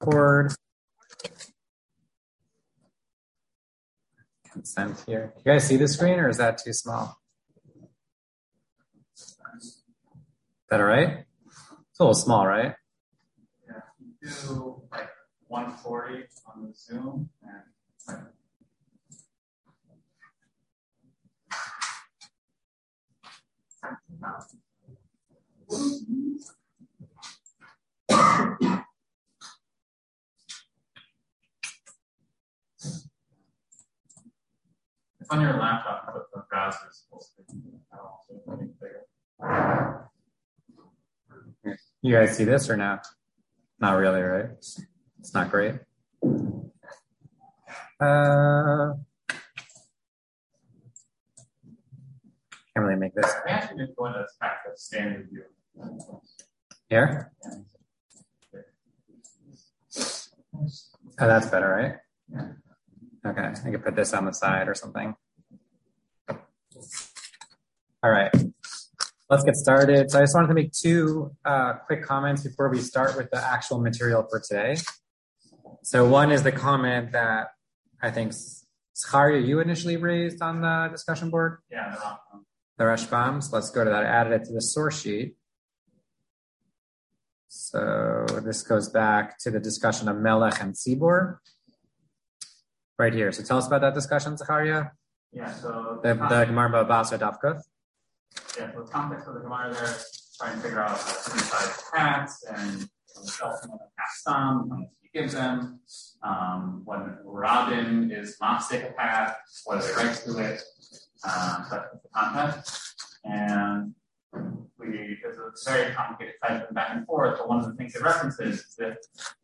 record. Consent here. You guys see the screen, or is that too small? Is that all right? It's a little small, right? Yeah, you do like 140 on the Zoom. If on your laptop, put the browser supposed to be bigger. You guys see this or not? Not really, right? It's not great. Can't really make this. I actually didn't go into back to standard view. Here? Oh, that's better, right? Yeah. Okay, I can put this on the side or something. All right, let's get started. So I just wanted to make two quick comments before we start with the actual material for today. So one is the comment that I think, Zacharia, you initially raised on the discussion board? Yeah, the Rashbam. So let's go to that. I added it to the source sheet. So this goes back to the discussion of Melech and Tzibor. Right here. So tell us about that discussion, Zacharia. Yeah, so the Gemara Babasa Davkuth. Yeah, so the context of the Gemara there, trying to figure out different size cats and the someone that cast some, how much he gives them, when Robin is mafsek a cat, what are they rights to it, that's the content. And there's a very complicated fight back and forth, but one of the things it references is that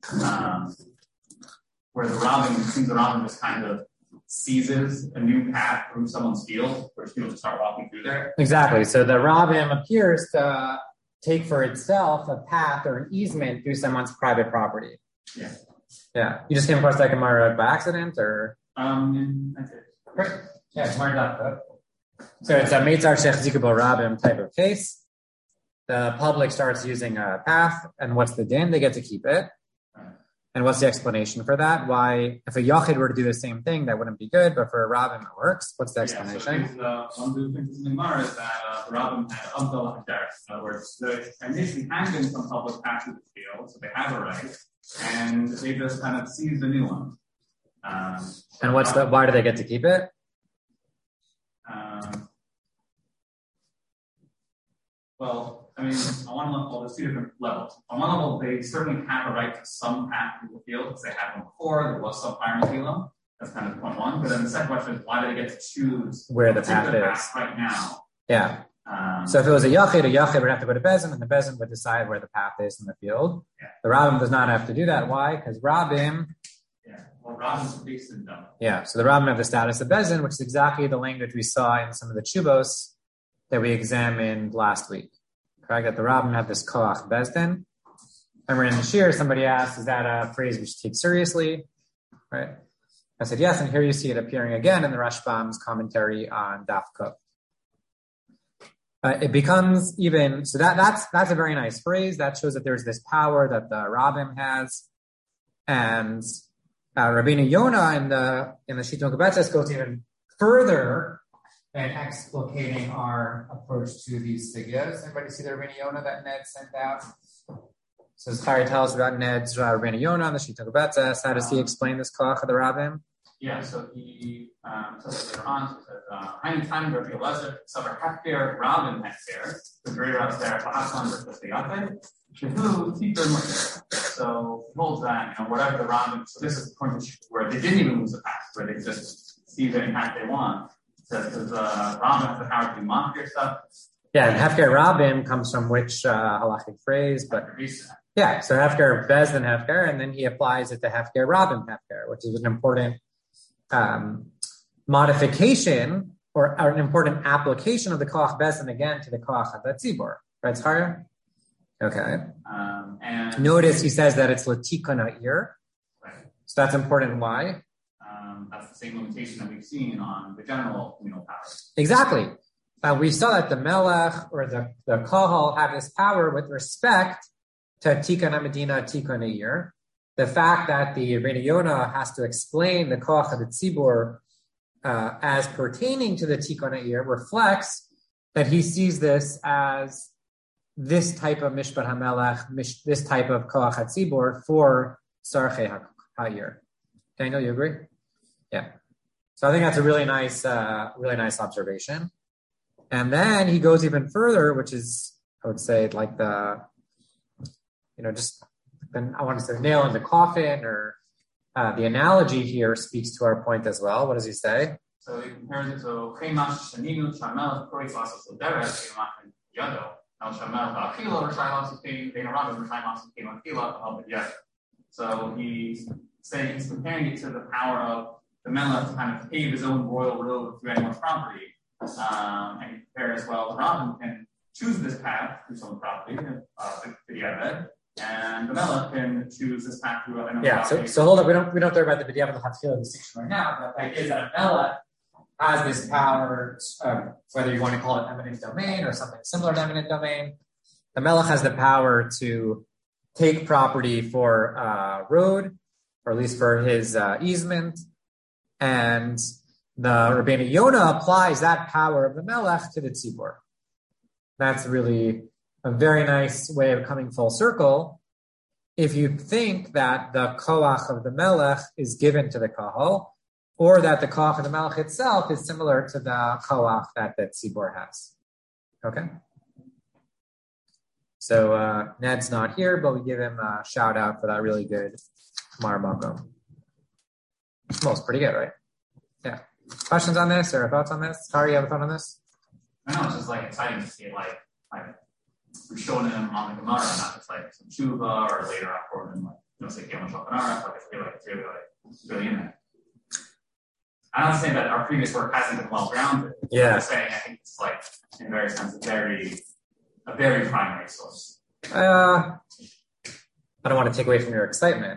where the Robin just kind of seizes a new path through someone's field, where people just start walking through there. Exactly. So the Robin appears to take for itself a path or an easement through someone's private property. Yeah. Yeah. You just came across that Gemara by accident, or? I did. Great. Yeah, Gemara. So it's a Meitzar Shech Zikabo Rabim type of case. The public starts using a path, and what's the din? They get to keep it. And what's the explanation for that? Why, if a Yachid were to do the same thing, that wouldn't be good, but for a Rabbim, it works. What's the explanation? So one of the things in the Gemara is that the Rabbim had Abdul Hajar. In other words, the initially had been some public path to the field, so they have a right, and they just kind of seize the new one. And why do they get to keep it? Well, I mean, on one level, there's two different levels. On one level, they certainly have a right to some path through the field because they had one before. There was some fire in the field. That's kind of point one. But then the second question is, why do they get to choose where the path is right now? Yeah. So if it was a Yachid would have to go to Bezin, and the Bezin would decide where the path is in the field. Yeah. The Rabbim does not have to do that. Why? Because Rabbim. Yeah. Well, Rabbim's based in Dom. Yeah. So the Rabbim have the status of Bezin, which is exactly the language we saw in some of the Chubos that we examined last week. Correct? That the Rabbim have this koach bezdin. Remember in the shir, somebody asked, is that a phrase we should take seriously? Right? I said yes, and here you see it appearing again in the Rashbam's commentary on Daf Kuf. It becomes even so that's a very nice phrase that shows that there's this power that the Rabbim has, and Rabbeinu Yonah in the Shitton Kebetzes goes even further and explicating our approach to these sigyas. Anybody see the Rabbeinu Yonah that Ned sent out? So Zacharia, tell us about Ned's Rabbeinu Yonah on the Shitton Kebetzes. How does he explain this koach of the Rabbim? Yeah, so he says later on, he says, "Ein time Rabbi Elazar, Savar Hafker, Rabbim Hafker, the great Rabbis there, Bahassan versus the Yachid, Shehu Tikar Moshe." So he holds that, whatever the Rabbim. So this is the point where they didn't even lose the path, where they just see the impact they want. Does Rabbim have the power to do mafkir stuff? Yeah, and Hefker Rabbim comes from which halachic phrase? But yeah, so Hefker Bezdin Hefker, and then he applies it to Hefker Rabbim Hefker, which is an important modification or an important application of the koach Bezdin again to the koach of the Tzibor. Right, Zacharia? Okay. And notice he says that it's latikana ear. Right. So that's important. Why? That's the same limitation that we've seen on the general communal power. Exactly. We saw that the Melech or the Kahal have this power with respect to Tikkun Medina, Tikkun Eir. the fact that the Rabbeinu Yonah has to explain the koach of the tzibur as pertaining to the tikkun ha'ir reflects that he sees this as this type of mishpat hamelech, this type of koach hatzibur for sarchei ha'ir. Daniel, you agree? Yeah. So I think that's a really nice observation. And then he goes even further, which is, I would say, like then I want to say nail in the coffin, or the analogy here speaks to our point as well. What does he say? So he compares it to Chemash Shaninu Shamel Kori Fasos Deret Chemash Yado. Now Shamel Akila or Shilas came Rabin or Shilas came Akila of Yad. So he's comparing it to the power of the Melech to kind of pave his own royal road through anyone's property. And he compares, well, the Rabin can choose this path through someone's property, the Yaved. And the Melech can choose this path through another. Yeah. So hold up. We don't talk about the B'diavad L'Chatchila distinction right now. But the idea is that a Melech has this power, whether you want to call it eminent domain or something similar to eminent domain. The Melech has the power to take property for road, or at least for his easement, and the Rabbeinu Yonah applies that power of the Melech to the tzibur. That's really a very nice way of coming full circle. If you think that the koach of the Melech is given to the kahal, or that the koach of the Melech itself is similar to the koach that the tzibur has. Okay? So Ned's not here, but we give him a shout out for that really good Gemara Makom. Well, it's pretty good, right? Yeah. Questions on this or thoughts on this? Harry, you have a thought on this? I know, it's just like exciting to see like we're showing him on the Gemara, not just like some tshuva or later on for him, like say Kevin Shulchan Aruch. I feel like it's really in there. I'm not saying that our previous work hasn't been well grounded. Yeah. I'm just saying I think it's like in various sense a very primary source. I don't want to take away from your excitement.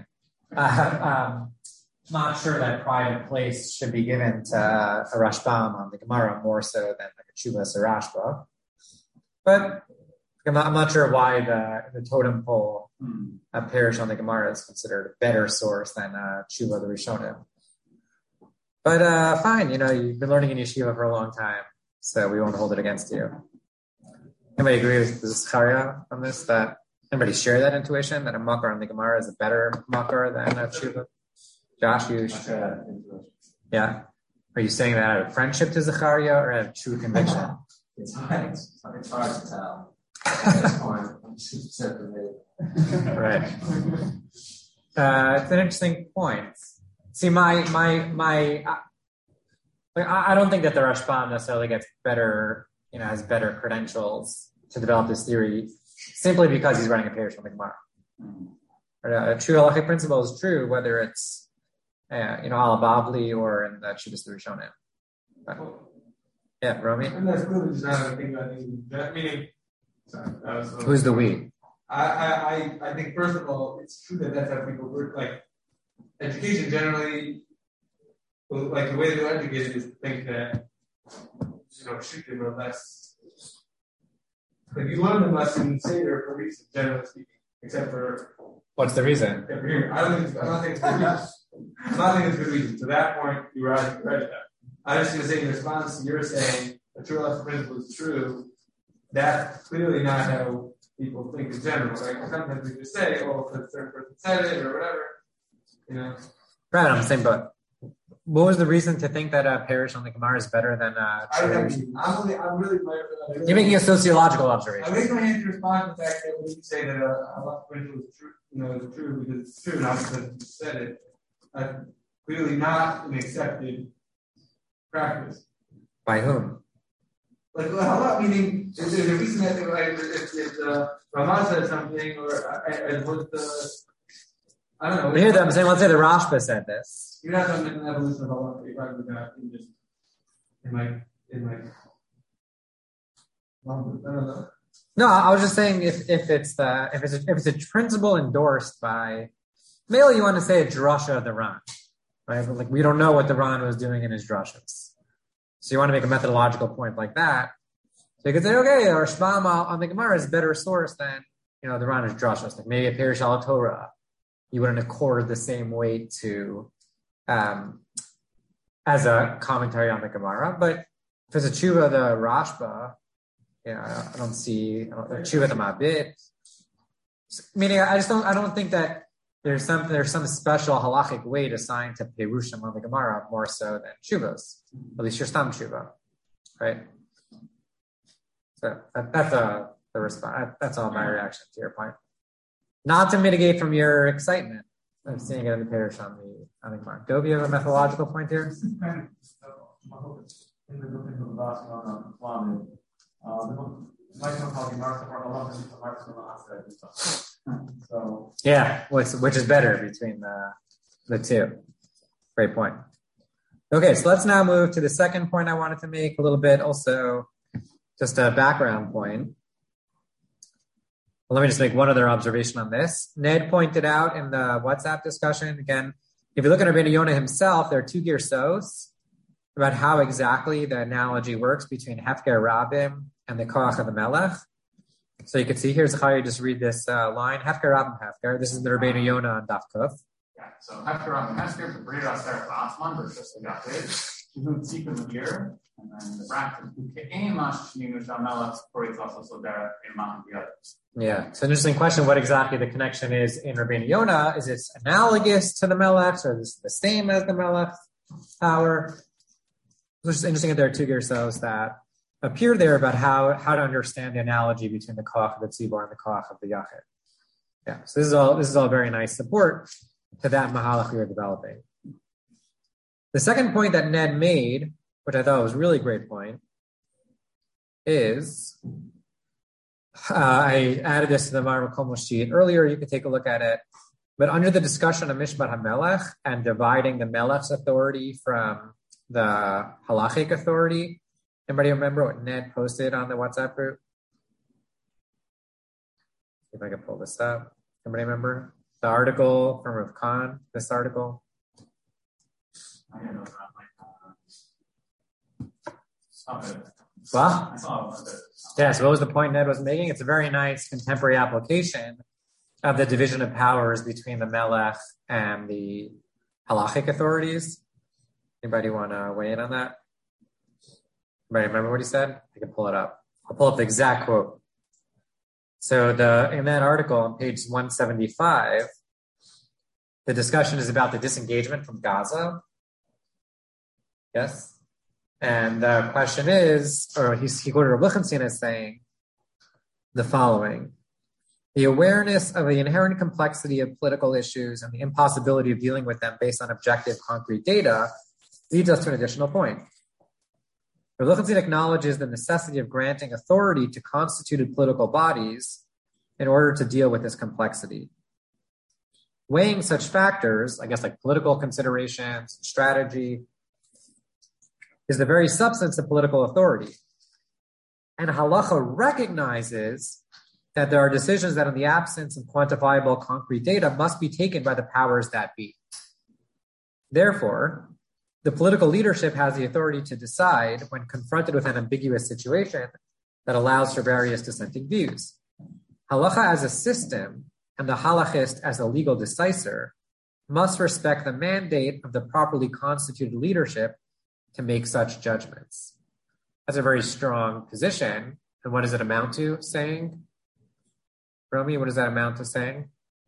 Not sure that pride of place should be given to a Rashbam on the Gemara more so than like a Chuvas or Rashba. But I'm not sure why the totem pole parish on the Gemara is considered a better source than Tshuva the Rishonim. But fine, you've been learning in yeshiva for a long time, so we won't hold it against you. Anybody agree with Zechariah on this? That anybody share that intuition that a makar on the Gemara is a better makar than a Tshuva? Josh, you share that intuition. Yeah. Are you saying that out of friendship to Zechariah or out of true conviction? It's hard to tell. At this point, I'm super separated. Right. It's an interesting point. See, I don't think that the Rashbam necessarily gets better, has better credentials to develop this theory simply because he's running a parish on the Gemara. A true halachic principle is true whether it's al Bavli or in the Chuvas Rishonim. Yeah, Romy? And that's really just not a thing that meaning. Sorry, that was who's the we? I think first of all, it's true that that's how people work. Like education generally, like the way they're educated is to think that shooting or less. Like you learn the lesson Seder for a reason, generally speaking, except for what's the reason? I don't think it's good reason. I don't think it's good reason. To that point, you're right at that. I was just going to say in response to your saying a true life principle is true. That's clearly not how people think in general. Like sometimes we just say, "Oh, if a certain person said it or whatever," Right, I'm saying, but what was the reason to think that a parish on the Gemara is better than I'm really You're making a sociological observation. I raise my hand to respond to the fact that when you say that a life principle is true, is true because it's true, not because you said it. Clearly not an accepted practice. By whom? Like, how about meaning? Is there a reason that if Ramah said something, or what the? I don't know. I hear that I'm saying. Let's say the Rashba said this. You're not talking about an evolution of Allah. You're talking about in I don't know. No, I was just saying if it's a principle endorsed by. Mainly, you want to say a drasha of the Ran, right? But like we don't know what the Ran was doing in his drashas. So you want to make a methodological point like that. So you could say, okay, our Shema on the Gemara is a better source than, the Ran's drashas. Like maybe a Parish al Torah you wouldn't accord the same weight to as a commentary on the Gemara. But if it's a tshuva the Rashba, I don't see tshuva the Mabit. Meaning, I don't think that there's some special halachic weight assigned to Perushim on the Gemara more so than tshuvas, at least your stam tshuva, right? So that's the response. That's all my reaction to your point. Not to mitigate from your excitement of seeing it in the Perush on the Gemara. Do you have a methodological point here? So yeah, which is better between the two? Great point. Okay, so let's now move to the second point I wanted to make a little bit. Also, just a background point. Well, let me just make one other observation on this. Ned pointed out in the WhatsApp discussion, again, if you look at Rabbeinu Yonah himself, there are two girsos about how exactly the analogy works between Hefker Rabim and the Koach of the Melech. So you can see, here's how you just read this line, Hefker Rabim Hefker. This is the Rabbeinu Yonah on Daf Kuf. Yeah, so Hefker Rabim Hefker, the Brit Aser Asman, versus the Gated, Shihun Tzikun here, and then the bracket, Ke'emash Shinu Shamelech, Koritz also so there in Mahan the others. Yeah, it's an interesting question what exactly the connection is in Rabbeinu Yonah. Is it analogous to the Melech, or is it the same as the Melech's power? It's interesting that there are two girsos that appear there about how to understand the analogy between the koach of the tzibor and the koach of the yachid. Yeah, so this is all very nice support to that mahalach we were developing. The second point that Ned made, which I thought was a really great point, is I added this to the Mar Makom sheet earlier. You could take a look at it. But under the discussion of Mishpat HaMelech and dividing the Melech's authority from the halachic authority. Anybody remember what Ned posted on the WhatsApp group? See if I can pull this up. Anybody remember the article from Rav Khan? This article. I don't know about Well, I saw it. yeah, so what was the point Ned was making? It's a very nice contemporary application of the division of powers between the Melech and the halachic authorities. Anybody want to weigh in on that? Anybody remember what he said? I can pull it up. I'll pull up the exact quote. So in that article on page 175, the discussion is about the disengagement from Gaza. Yes? And the question is, or he quoted Rav Lichtenstein as saying the following: the awareness of the inherent complexity of political issues and the impossibility of dealing with them based on objective, concrete data leads us to an additional point. Rav Lichtenstein acknowledges the necessity of granting authority to constituted political bodies in order to deal with this complexity. Weighing such factors, I guess like political considerations, strategy, is the very substance of political authority. And halacha recognizes that there are decisions that in the absence of quantifiable concrete data must be taken by the powers that be. Therefore, the political leadership has the authority to decide when confronted with an ambiguous situation that allows for various dissenting views. Halacha as a system and the halachist as a legal decisor must respect the mandate of the properly constituted leadership to make such judgments. That's a very strong position. And what does it amount to saying? Romy, what does that amount to saying?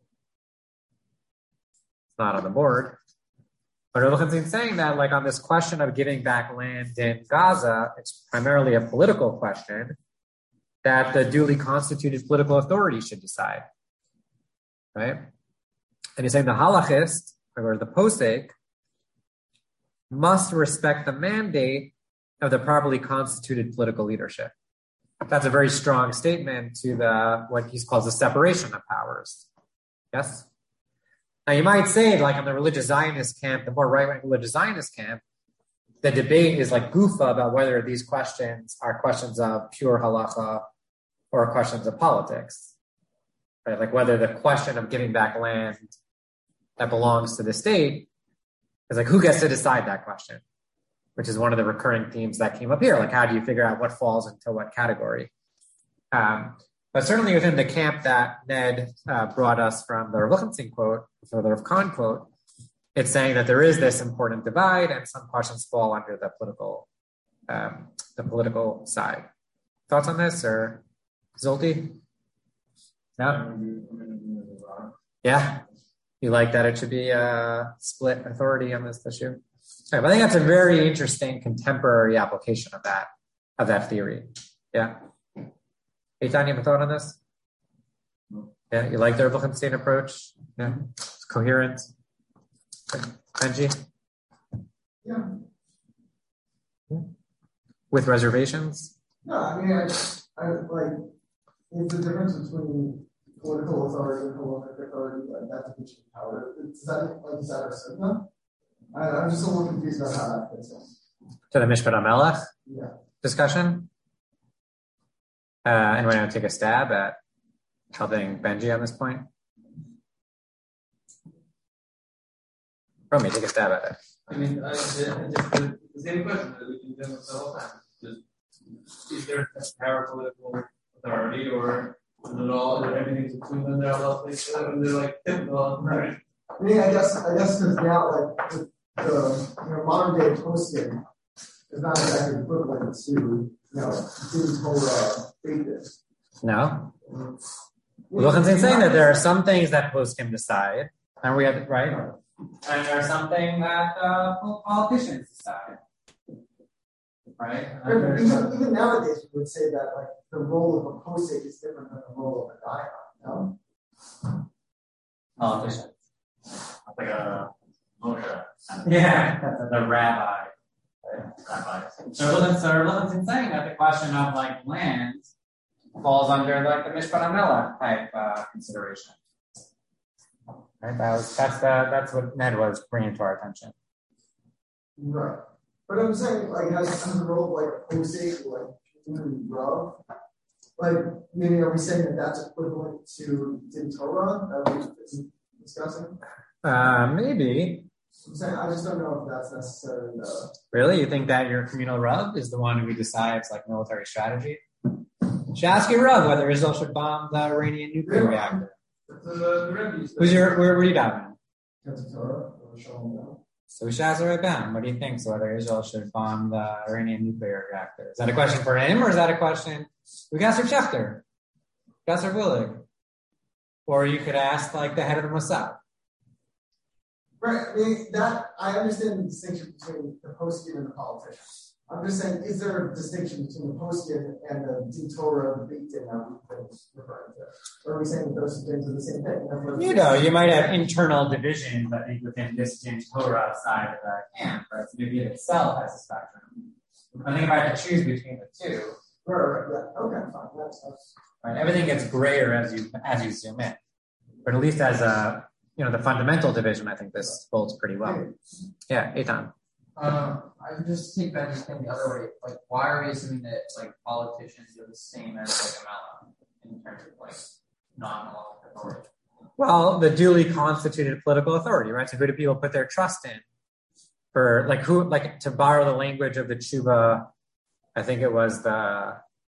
It's not on the board. But Rav Lichtenstein is saying that, like on this question of giving back land in Gaza, it's primarily a political question that the duly constituted political authority should decide, right? And he's saying the halachist, or the posek, must respect the mandate of the properly constituted political leadership. That's a very strong statement to what he calls the separation of powers. Yes? Now you might say, like in the religious Zionist camp, the more right-wing religious Zionist camp, the debate is like gufa about whether these questions are questions of pure halacha or questions of politics. Right? Like whether the question of giving back land that belongs to the state is like, who gets to decide that question? Which is one of the recurring themes that came up here. Like, how do you figure out what falls into what category? But certainly within the camp that Ned brought us from the Rav Lichtenstein quote, or the Rav Kahn quote, it's saying that there is this important divide, and some questions fall under the political side. Thoughts on this, or Zolti? No? Yeah? You like that it should be a split authority on this issue? Right, but I think that's a very interesting contemporary application of that theory. Yeah? Eitan, you have a thought on this? Yeah, you like the Rav Lichtenstein approach? Yeah? It's coherent. Benji? Yeah. With reservations? No, I mean, I like, it's the difference between political authority and halachic authority, like that's a teaching power. Is that our sigma? I'm just a little confused about how that fits in. To the Mishpat HaMelech discussion? Anyone want to take a stab at helping Benji on this point? Romy, take a stab at it. I mean, just the same question that we've been doing the whole time. Is there a power political authority, or is it all, is everything's between them? They're all they're like typical, right? I mean, I guess because now, like, the modern day posting is not exactly equivalent to, Din Torah faith. No. Lichtenstein saying that there are some things that poskim decide, and we have right, and there are some things that politicians decide, right? Even nowadays, we would say that like the role of a posek is different than the role of a dayan. No. Politicians. Like a Moshe. Yeah, the rabbi. So Lichtenstein saying that the question of like land falls under like the Mishpat HaMelech type consideration. Right, that's what Ned was bringing to our attention. Right, but I'm saying like as the role of like a posek, like Rav, like maybe are we saying that that's equivalent to Din Torah that we've been discussing? Maybe. I'm saying I just don't know if that's necessarily the. Really, you think that your communal Rav is the one who decides like military strategy? Should ask your Rav whether Israel should bomb the Iranian nuclear reactor. Who's where are you down? So we should ask the Rebbe, what do you think? So whether Israel should bomb the Iranian nuclear reactor. Is that a question for him, or is that a question we can ask Schechter? Gasser Willig. Or you could ask like the head of the Mossad. Right, I mean, I understand the distinction between the poskim and the politician. I'm just saying, is there a distinction between the poskim and the Din Torah, the Beit Din that we've been referring to? Or are we saying that those two things are the same thing? You might have internal divisions, I think, within this Din Torah side of the camp, right? So maybe it itself has a spectrum. I think if I had to choose between the two. Right, yeah, okay, fine. That's right. Everything gets grayer as you zoom in. But at least as the fundamental division, I think this holds pretty well. Yeah, Eitan. I just take Benji's thing the other way. Like, why are we assuming that like politicians are the same as like a Malach in terms of like non-Malach authority? Well, the duly constituted political authority, right? So who do people put their trust in? For like who, like to borrow the language of the Tshuva, I think it was the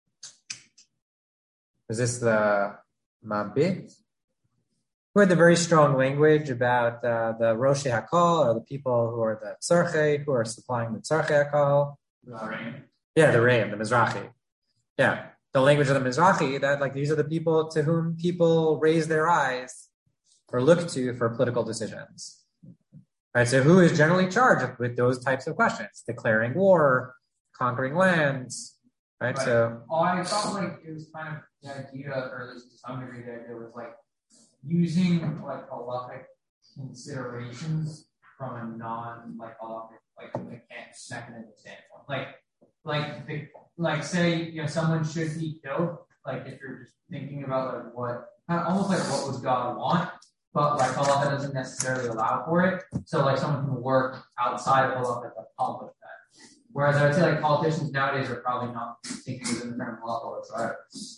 Mabit? Who had the very strong language about the Roshei HaKol, or the people who are the Tzarchei, who are supplying the Tzarchei HaKol. Yeah, the Reim, the Mizrahi. Yeah, the language of the Mizrahi, that like these are the people to whom people raise their eyes or look to for political decisions. Right, so who is generally charged with those types of questions? Declaring war, conquering lands, right? So I thought like it was kind of the idea, or at least to some degree the idea was like using like halachic considerations from a non-like halachic mechanism standpoint. Like say someone should be killed. Like if you're just thinking about like what almost like what would God want, but like halacha doesn't necessarily allow for it. So like someone can work outside of halacha to accomplish that. Whereas I would say like politicians nowadays are probably not thinking within the term halacha whatsoever.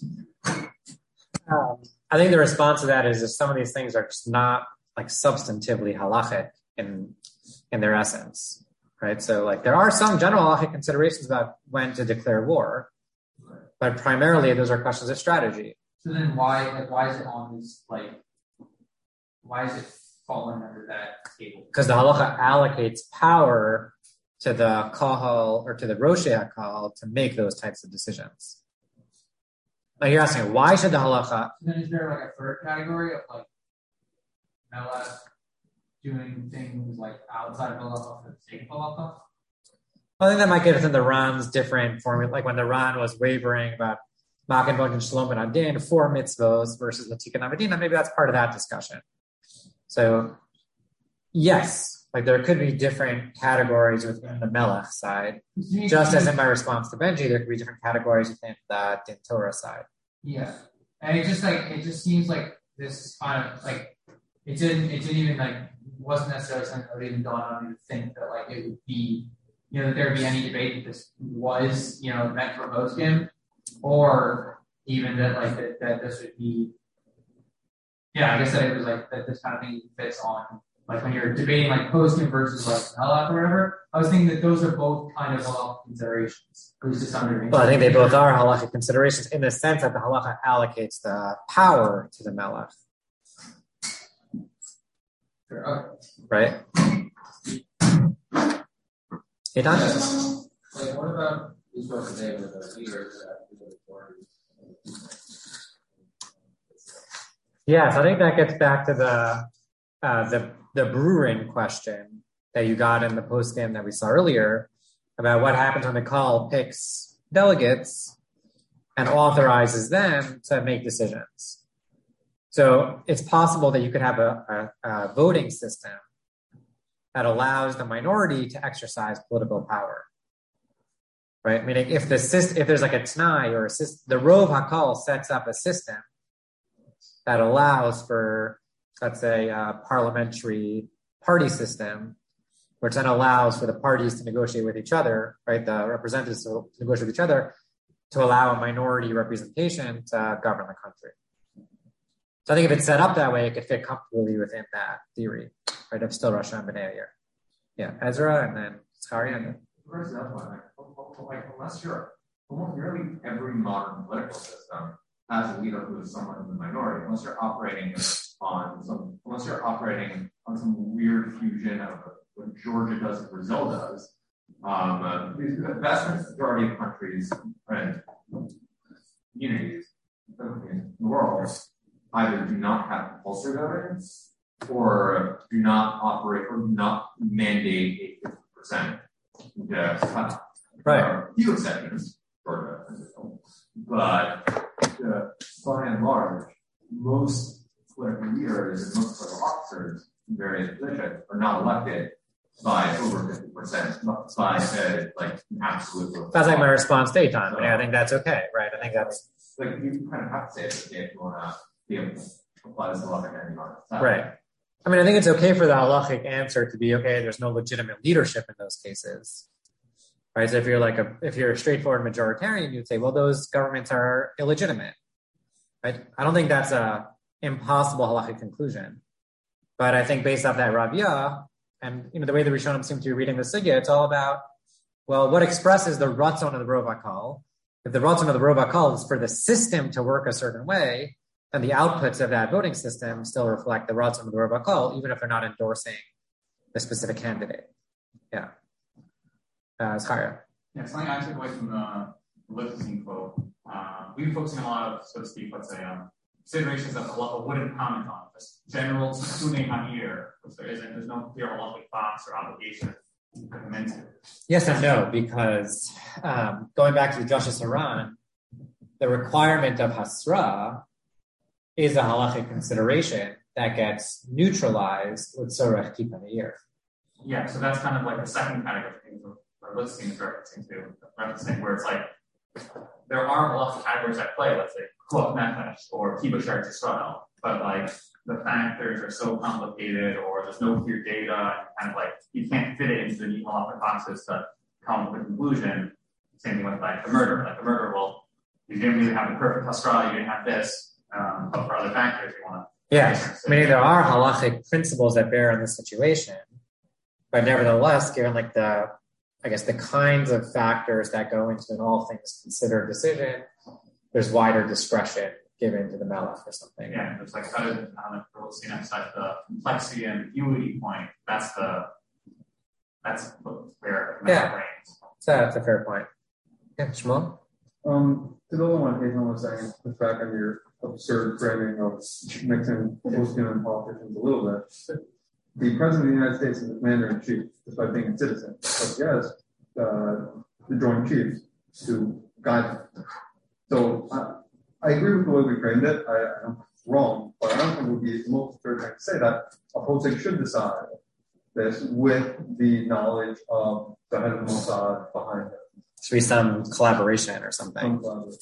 I think the response to that is that some of these things are just not like substantively halachic in their essence, right? So like there are some general halachic considerations about when to declare war, but primarily those are questions of strategy. So then why is it on this, why is it falling under that table? Because the halacha allocates power to the kahal or to the Roshei HaKahal to make those types of decisions. Like you're asking, why should the halacha? So then is there a third category of melech doing things outside of halacha for the sake of halacha? I think that might get within the Ran's different formula, like when the Ran was wavering about Magen Bon and Shalom and Adin, 4 mitzvos versus the Tikkun Amadina, maybe that's part of that discussion. So, yes, there could be different categories within the Melech side. Just as in my response to Benji, there could be different categories within the Din Torah side. Yeah. And it just seems like this is kind of it didn't even wasn't necessarily something that would even dawn on me to think that it would be, that there would be any debate that this was, meant for poskim, or even that that this would be, I guess that it was that this kind of thing fits on, when you're debating poskim versus halach or whatever. I was thinking that those are both kind of halachic considerations, at least to some degree. Well, I think they both are halachic considerations in the sense that the halacha allocates the power to the melech. Sure. Okay. Right? Hey, Don? What about Israel today with the leaders that do the authorities? Yes, I think that gets back to the Bruin question that you got in the post-game that we saw earlier about what happens when the call picks delegates and authorizes them to make decisions. So it's possible that you could have a voting system that allows the minority to exercise political power, right? Meaning if there's a t'nai or the Rov HaKol sets up a system that allows for, let's say, a parliamentary party system, which then allows for the parties to negotiate with each other, right? The representatives to negotiate with each other to allow a minority representation to govern the country. So I think if it's set up that way, it could fit comfortably within that theory, right? Of still Rosh Hashanah Yair. Yeah, Ezra and then Zechariah and then. Where's that one? Unless you're almost nearly every modern political system has a leader who is someone in the minority, unless you're operating on some weird fusion of what Georgia does and Brazil does. The vast majority of countries and communities in the world either do not have compulsory governance or do not operate or do not mandate a 50% cut. Right. There are a few exceptions, Georgia and Brazil, but by and large, most political leaders and most political officers in various positions are not elected by over 50%, by an absolute. That's my response to Eitan. I think that's okay, right? I think that's you kind of have to say it if you want to be able to apply this halachic ending on it. Right. I think it's okay for the halachic answer to be okay. There's no legitimate leadership in those cases, right? So if you're a straightforward majoritarian, you'd say, well, those governments are illegitimate, right? I don't think that's a impossible halachic conclusion, but I think based off that Ravia and the way the Rishonim seem to be reading the sugya, it's all about, well, what expresses the ratzon of the Rov HaKol. If the ratzon of the Rov HaKol is for the system to work a certain way, then the outputs of that voting system still reflect the ratzon of the Rov HaKol, even if they're not endorsing the specific candidate. Yeah. Zechariah. Yeah, something I took away from the Lipton quote. We've been focusing a lot of, so to speak, let's say, considerations that halacha wouldn't comment on, just general tikkunei ha'ir, which there's no clear halachic box or obligation to put them into. Yes and no, because going back to the Joshua Haran, the requirement of hasra is a halachic consideration that gets neutralized with sorech tikkun ha'ir. Yeah, so that's kind of the second category of things we're listening is referencing, where it's there are halachic categories at play, let's say, Kuach Nefesh or Kibbutz Eretz Yisrael, but the factors are so complicated or there's no clear data and you can't fit it into the neat halachic boxes to come to a conclusion. Same thing with the murder. The murder, well, you didn't really have the perfect hasra, you didn't have this, but for other factors you want to. Yeah, meaning there are halachic principles that bear on this situation, but nevertheless, given the kinds of factors that go into an all things considered decision, there's wider discretion given to the Melech or something. Yeah, it's like cut it on the CNF side, the complexity and ambiguity point. That's where Yeah. brains. So that's a fair point. Yeah, Shmuel? To build on what Hazel was saying, push back on your absurd framing of mixing post-human and politicians a little bit. The president of the United States is the commander-in-chief, despite being a citizen. But he has the joint chiefs to guide them. So I agree with the way we framed it. I don't think it's wrong, but I don't think it would be the most fair thing to say that a posting should decide this with the knowledge of the head of Mossad behind it. Should be some collaboration or something.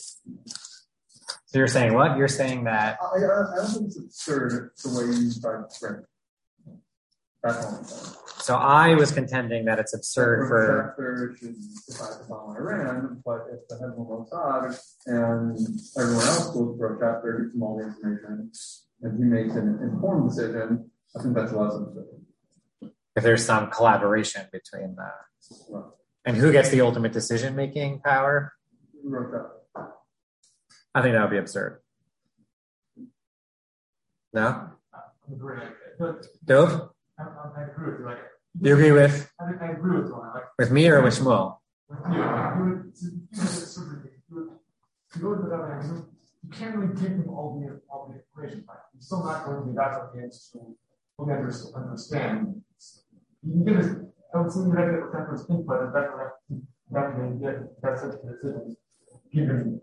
So you're saying what? You're saying that... I don't think it's absurd the way you tried to frame it. That's all I'm saying. So I was contending that it's absurd for... Chapter should decide to bomb Iran, but if the head of Mossad and everyone else goes for a chapter, gets them all the information, and he makes an informed decision, I think that's less absurd. If there's some collaboration between the... Right. And who gets the ultimate decision-making power? Who wrote that? I think that would be absurd. No? Dov? I agree with you. Like, Do you agree with I agree with you. Like, me or with Shmuel? with you. You can't really give them all the equations. Like, you're still not going to be that okay to fully understand. You give us, I would say, you have to have first input, and definitely get that such a decision. Given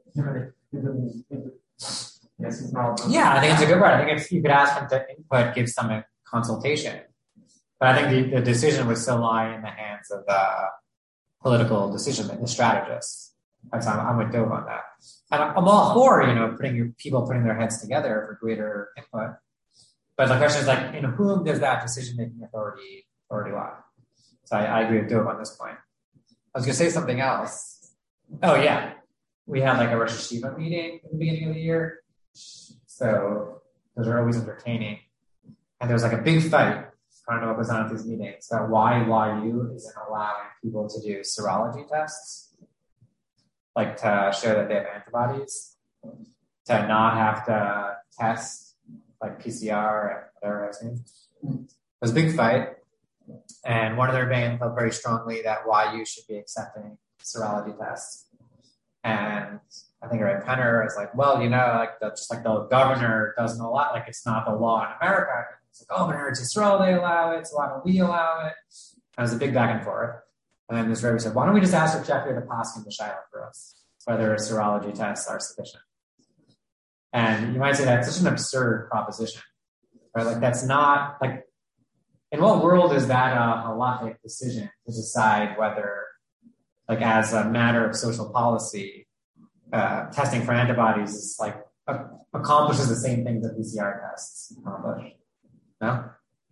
yes, it's not. Yeah, I think it's a good word. I think if you could ask him to input, give some consultation. But I think the decision would still lie in the hands of the political decision maker, the strategists. I'm with Dov on that. And I'm all for, putting their heads together for greater input. But the question is like, in whom does that decision making authority lie? So I agree with Dov on this point. I was going to say something else. Oh yeah, we had like a Rosh Hashiva meeting at the beginning of the year. So those are always entertaining. And there was like a big fight. I don't know what was on at these meetings. That why YU isn't allowing people to do serology tests, like to show that they have antibodies, to not have to test like PCR and whatever else. It was a big fight. And one of their band felt very strongly that YU should be accepting serology tests. And I think Rabbi Penner was like, well, just like the governor doesn't allow, like it's not the law in America. It's like, oh, but in Eretz Yisrael they allow it, so why don't we allow it? And it was a big back and forth. And then this rabbi said, why don't we just ask the Sheffield to pass in the Shiloh for us, whether serology tests are sufficient? And you might say that's such an absurd proposition, right? Like that's not, like, in what world is that a halachic decision to decide whether, like as a matter of social policy, testing for antibodies is like accomplishes the same thing that PCR tests accomplish? No?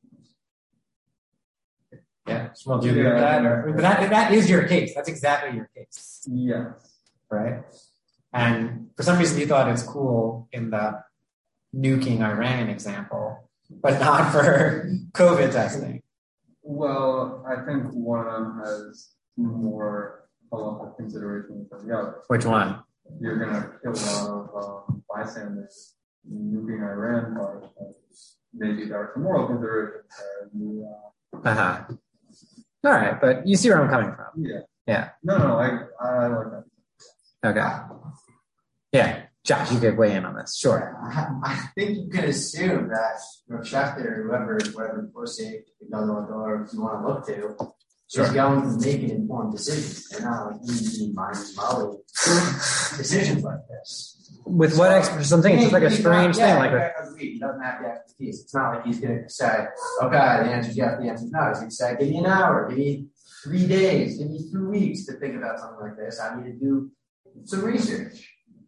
Yeah. Shmuel, do you agree with that? But that is your case. That's exactly your case. Yes. Right? And for some reason you thought it's cool in the nuking Iran example, but not for COVID testing. Well, I think one of them has more halachic considerations than the other. Which one? You're going to kill a lot of bystanders nuking Iran, but maybe there are some moral considerations. All right, but you see where I'm coming from. Yeah. No, I like that. Okay. Yeah, Josh, you could weigh in on this. Sure. I think you can assume that Schefter or whoever forsake or if you want to look to, is going to make an informed decision. They're not like easy minds Molly decisions like this. With what something? It's just like a strange thing. Like he doesn't have the expertise. It's not like he's going to say, okay, the answer's yes, the answer's no. He's going to say, give me an hour, give me 3 days, give me 3 weeks to think about something like this. I need to do some research.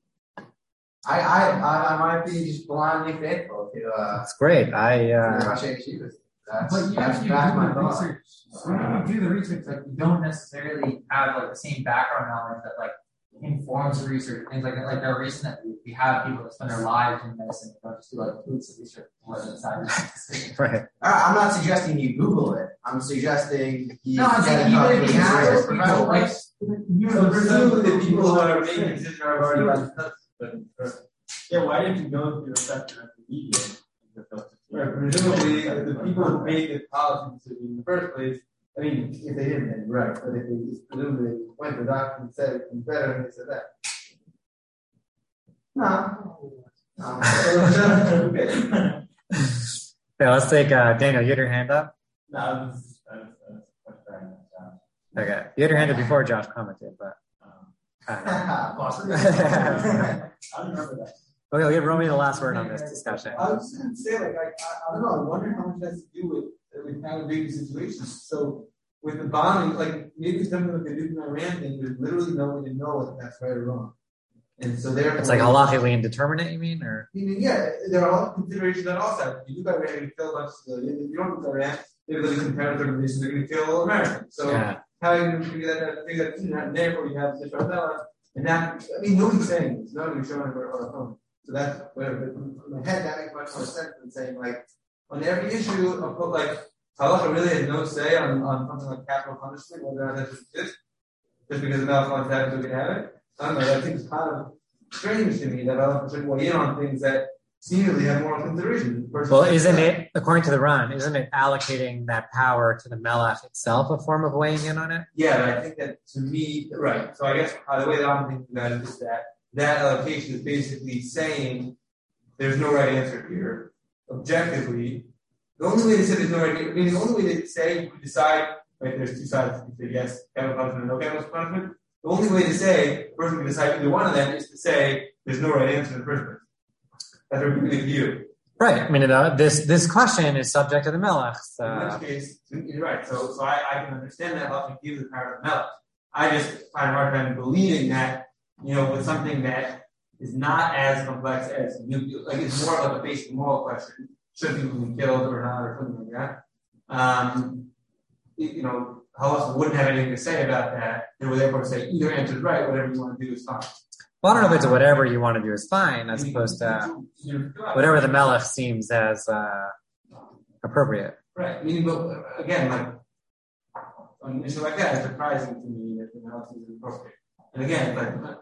I might be just blindly faithful to that's great. But you have to do the research. When you do the research, like you don't necessarily have like the same background knowledge that like informs the research, things like that. Like the reason that we have people that spend their lives in medicine, don't just do like food research Right. I'm not suggesting you Google it. I'm suggesting you I'm saying even if you have people like the people who are making decisions are already Yeah, why did you go to your section of the media? Right, presumably, the people who made the policy decision in the first place, I mean, if they didn't, then right, but if they just presumably went to the doctor and said it's better, and they said that. Yeah, let's take Daniel. You had your hand up. No, Okay, you had your hand up before Josh commented, but I remember that. okay, we'll give Romy the last word on this discussion. I was just going to say, like, I don't know, I wonder how much that has to do with kind of big situations. So, with the bombing, like, maybe something like the Duke and Iran thing, there's literally no way to know if that's right or wrong. And so, therefore. It's like halachically indeterminate, you mean? Or? Yeah, there are all considerations on all sides. If you do Iran, you kill a bunch of civilians. If you don't do Iran, they're living in comparative nations, they're going to kill Americans. So, how are you going to figure that out? And therefore, you have this Rosella. And that, I mean, nobody's saying this. Nobody's showing it on our phone. So that's whatever. In my head, that makes much more sense than saying, like, on every issue, I'll put, like, halacha really has no say on something like capital punishment, whether or not that should exist, just because the Melech wants to have it, so we can have it. I don't know, that seems kind of strange to me that halacha should weigh in on things that seemingly have moral consideration. Well, isn't it, according to the Ran, isn't it allocating that power to the Melech itself a form of weighing in on it? Yeah, but I think that to me, right. So I guess the way that I'm thinking about it is that allocation is basically saying there's no right answer here. Objectively, the only way to say there's no right answer, the only way to say you decide, right, there's two sides, you say yes, capital punishment, no capital punishment. The only way to say the person can decide either one of them is to say there's no right answer in the first place. That's a really view. Right. I mean, this question is subject to the Melech. In which case, you're right. So I can understand that halacha gives the power to the Melech. I just find a hard time believing that, with something that is not as complex as like it's more like a basic moral question: should people be killed or not, or something like that. Halacha wouldn't have anything to say about that, and would therefore say either answer is right. Whatever you want to do is fine. Well, I don't know if it's whatever you want to do is fine, as opposed to whatever the Melech seems as appropriate. Right. Meaning, but again, like on an issue like that, it's surprising to me that the Melech is appropriate. And again, like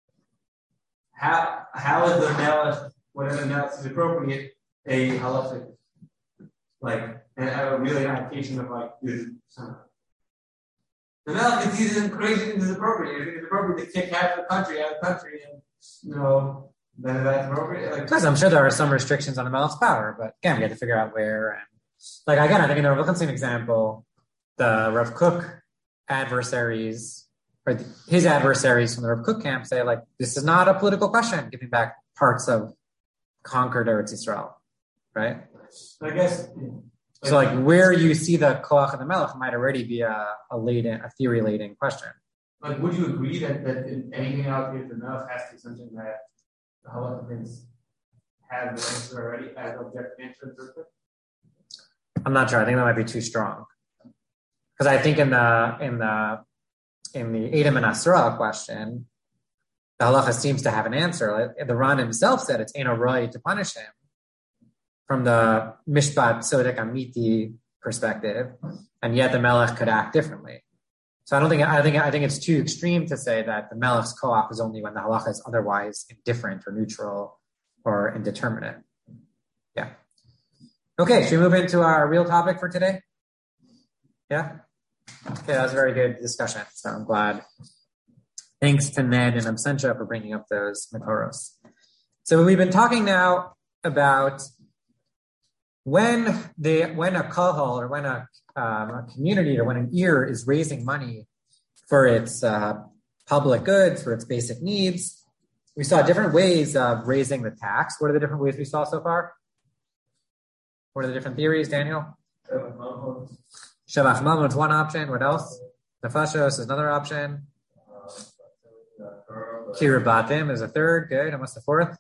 how is the Melech, whatever the Melech is appropriate, a halachic, like a really application of like this. The Melech can see this crazy things is appropriate. If it's appropriate to kick half the country out of the country, and then that's appropriate. Because I'm sure there are some restrictions on the Melech's power, but again, we have to figure out where. And I think in the Rav Kook example, the Rav Kook adversaries, or his adversaries from the Rav Kook camp say, like, this is not a political question, giving back parts of conquered Eretz Yisrael, right? I guess. So, where you see the koach and the melech might already be a theory-laden question. Like, would you agree that anything out here to the melech has to be something that the halacha things have the answer already as objective answer? I'm not sure. I think that might be too strong, because I think in the Edom and Asra question, the halacha seems to have an answer. Like, the Ran himself said it's ain't right to punish him. From the Mishpat Tzodek Amiti perspective, and yet the Melech could act differently. So I think it's too extreme to say that the Melech's koach is only when the halacha is otherwise indifferent or neutral or indeterminate. Yeah. Okay, should we move into our real topic for today? Yeah? Okay, that was a very good discussion, so I'm glad. Thanks to Ned and Absentia for bringing up those Makoros. So we've been talking now about when a kahal or when a community or when an ear is raising money for its public goods, for its basic needs, we saw different ways of raising the tax. What are the different ways we saw so far? What are the different theories, Daniel? Shavach Mamon is one option. What else? Nefashos is another option. Kirabatim is a third. Good. And what's the fourth?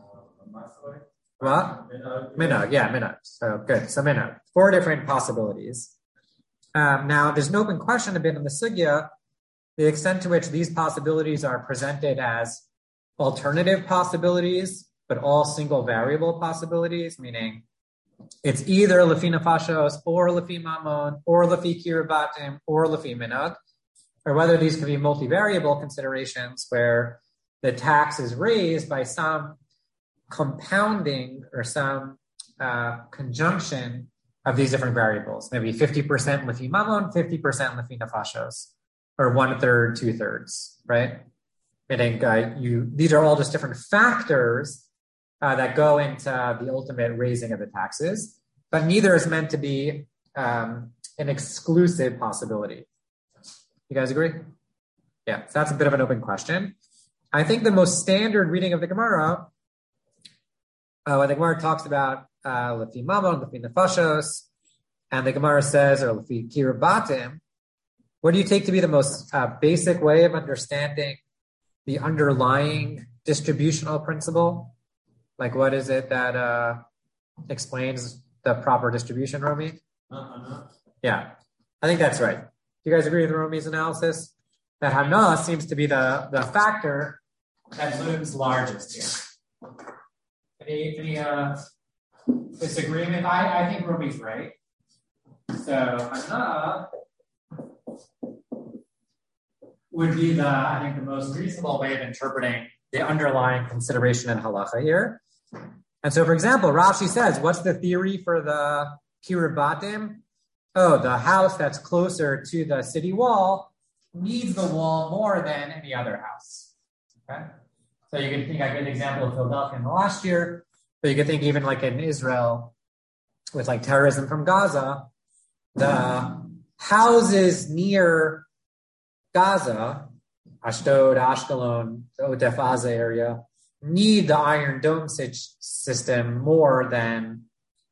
What? Minhag, yeah, minhag. So good. So minhag. 4 different possibilities. Now, there's an open question a bit in the sugya, the extent to which these possibilities are presented as alternative possibilities, but all single variable possibilities, meaning it's either lefi nefashos or lefi mamon or lefi kirabatim or lefi minhag, or whether these can be multivariable considerations where the tax is raised by some compounding or some conjunction of these different variables. Maybe 50% lefi mamon, 50% lefi nefashos, or 1/3, 2/3, right? Meaning these are all just different factors that go into the ultimate raising of the taxes, but neither is meant to be an exclusive possibility. You guys agree? Yeah, so that's a bit of an open question. I think the most standard reading of the Gemara, when the Gemara talks about lefi mamon, lefi nefashos, and the Gemara says, or lefi kirabatim, what do you take to be the most basic way of understanding the underlying distributional principle? Like, what is it that explains the proper distribution, Romy? Yeah, I think that's right. Do you guys agree with Romy's analysis? That Hana seems to be the factor that looms largest here. Any disagreement? I think Romy's right. So Hana would be the most reasonable way of interpreting the underlying consideration in halacha here. And so, for example, Rashi says, what's the theory for the kirabatim? Oh, the house that's closer to the city wall needs the wall more than any other house. Okay? So you can think, I gave an example of Philadelphia in the last year, but you could think even like in Israel with like terrorism from Gaza, the houses near Gaza, Ashdod, Ashkelon, the Otef Aza area, need the Iron Dome system more than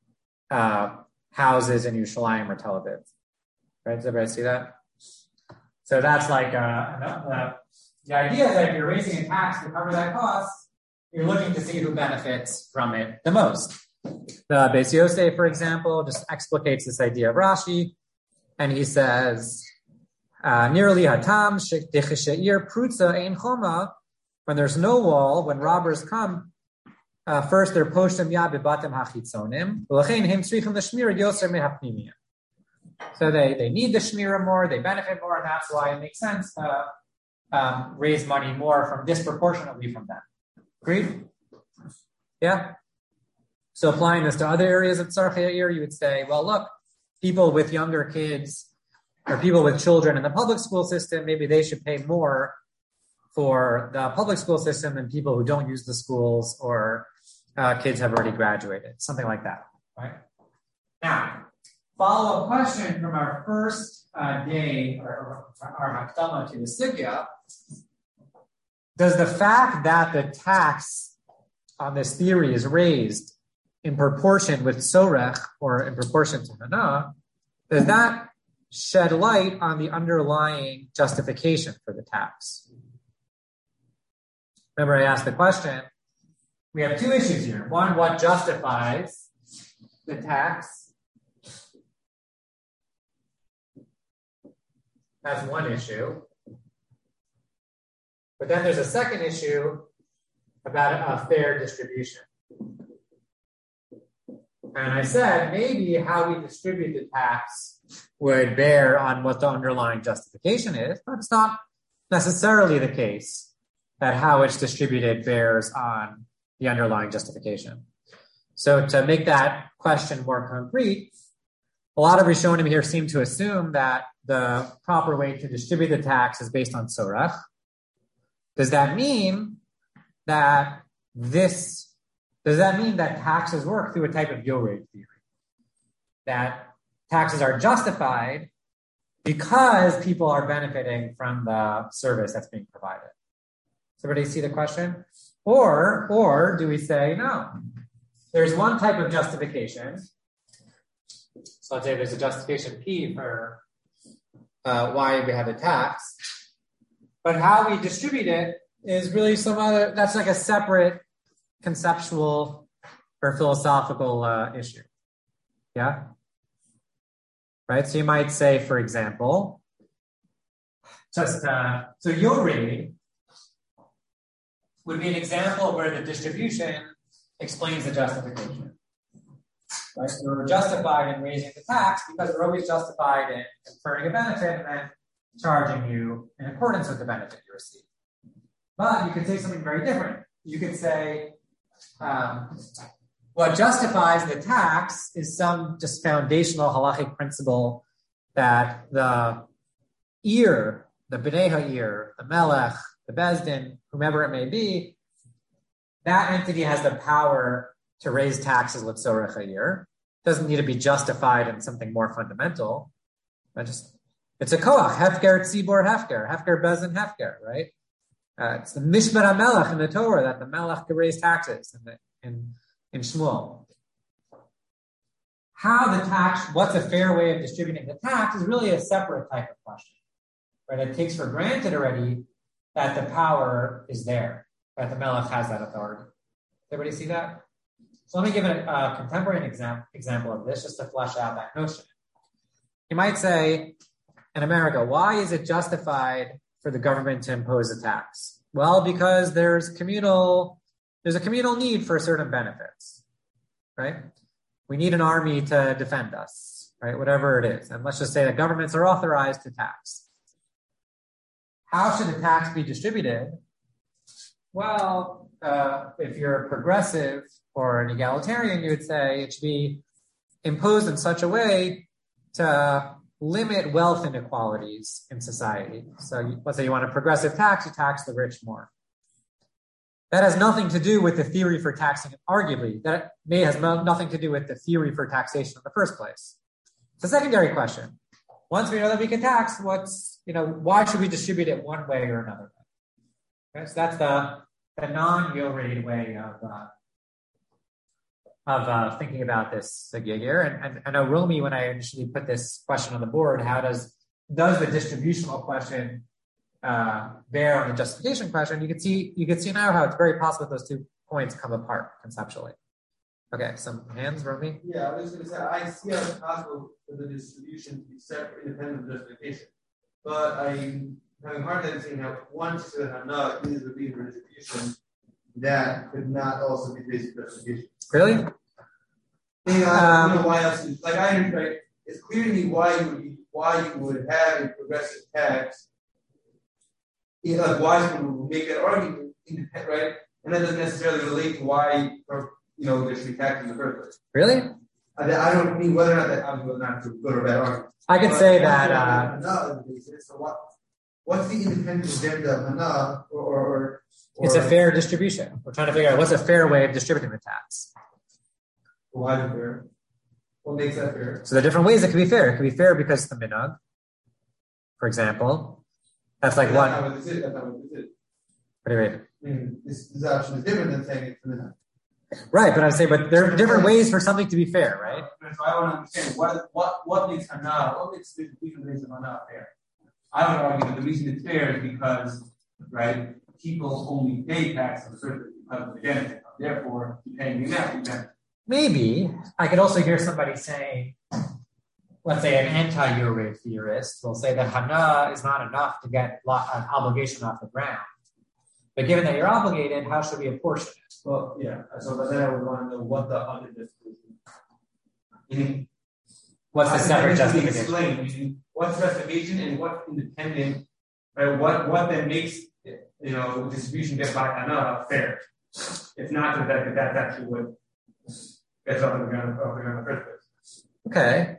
houses in Yerushalayim or Tel Aviv. Right? Does everybody see that? So that's like the idea is that if you're raising a tax to cover that cost, you're looking to see who benefits from it the most. The Beis Yosef, for example, just explicates this idea of Rashi, and he says, nearly hatam she'ir prutza ein choma. When there's no wall, when robbers come, first they're poshtem yad bebatim hachitzonim. V'lachein hem tzrichim l'shmira yoser mehapnimiyah. So they need the shmira more, they benefit more, and that's why it makes sense to raise money more from disproportionately from them. Agreed? Yeah. So applying this to other areas of tzarchei ha'ir, you would say, well, look, people with younger kids or people with children in the public school system, maybe they should pay more for the public school system than people who don't use the schools or kids have already graduated, something like that, right? Now, follow-up question from our first day, or our hakdama to the sugya. Does the fact that the tax on this theory is raised in proportion with sorech, or in proportion to hana, does that shed light on the underlying justification for the tax? Remember, I asked the question. We have two issues here. One, what justifies the tax? That's one issue. But then there's a second issue about a fair distribution. And I said maybe how we distribute the tax would bear on what the underlying justification is, but it's not necessarily the case that how it's distributed bears on the underlying justification. So to make that question more concrete, a lot of Rishonim here seem to assume that the proper way to distribute the tax is based on sorech. Does that mean that taxes work through a type of Yored theory? That taxes are justified because people are benefiting from the service that's being provided. Does everybody see the question? Or do we say, no, there's one type of justification. So let's say there's a justification P for why we have a tax. But how we distribute it is really some other, that's like a separate conceptual or philosophical issue. Yeah? Right? So you might say, for example, so Yored would be an example where the distribution explains the justification. Right? So we're justified in raising the tax because we're always justified in conferring a benefit and then charging you in accordance with the benefit you receive. But you could say something very different. You could say, what justifies the tax is some just foundational halachic principle that the ear, the b'nei ha'ir, the melech, the bezdin, whomever it may be, that entity has the power to raise taxes l'tzorech ha'ir. Doesn't need to be justified in something more fundamental. But it's a koach, hefker tzibor hefker bezdin hefker, right? It's the mishmer HaMelech in the Torah that the melech could raise taxes in Shmuel. What's a fair way of distributing the tax is really a separate type of question, right? It takes for granted already that the power is there, that the melech has that authority. Everybody see that? So let me give a contemporary example of this just to flesh out that notion. You might say, in America, why is it justified for the government to impose a tax? Well, because there's a communal need for certain benefits, right? We need an army to defend us, right? Whatever it is. And let's just say that governments are authorized to tax. How should the tax be distributed? Well, if you're a progressive or an egalitarian, you would say it should be imposed in such a way to limit wealth inequalities in society. So let's say you want a progressive tax, you tax the rich more. That has nothing to do with the theory for taxing, arguably. That has nothing to do with the theory for taxation in the first place. It's a secondary question. Once we know that we can tax, why should we distribute it one way or another way? Okay, so that's the non-Yored way of thinking about this here. And I know Rumi, when I initially put this question on the board, does the distributional question bear on the justification question? You can see now how it's very possible that those 2 points come apart conceptually. Okay, some hands, Rumi? Yeah, I was going to say, I see how it's possible for the distribution to be separate, independent of justification. But I'm having a hard time seeing how one said Hana is a being for distribution that could not also be based on justification. Really? Why else? It's clear to me why you would have a progressive tax. Why someone would make that argument, right? And that doesn't necessarily relate to why there should be tax in the first place. Really? I don't mean whether or not that's a good or bad argument. I could say that. So what's the independent agenda of Hana or it's a fair distribution. We're trying to figure out what's a fair way of distributing the tax. Why is it fair? What makes that fair? So there are different ways it can be fair. It can be fair because it's the minhag, for example. That's like one. That's not what this is. What do you mean? This option is different than saying it's the minhag. Right, but I'm saying, but there are different ways for something to be fair, right? So I want to understand what makes Hana, what makes the different ways of Hana fair? I would argue that the reason it's fair is because, right, people only pay tax on the surface because of the benefit. Therefore, you're paying me that, you benefit. Maybe. I could also hear somebody saying, let's say an anti-Yored theorist will say that Hana is not enough to get an obligation off the ground. But given that you're obligated, how should we apportion it? Well, yeah. So then I would want to know what the other justification is. What's the separate justification? Explain what's justification and what's independent, right? What then makes distribution get by Hana fair? It's not that's actually what gets off the ground in the first place. Okay.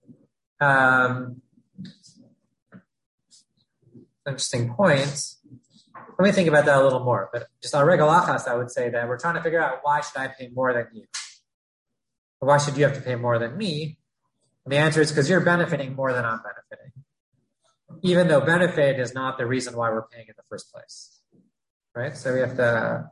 Interesting points. Let me think about that a little more. But just on regal achas, I would say that we're trying to figure out why should I pay more than you? Or why should you have to pay more than me? And the answer is because you're benefiting more than I'm benefiting. Even though benefit is not the reason why we're paying in the first place. Right? So we have to...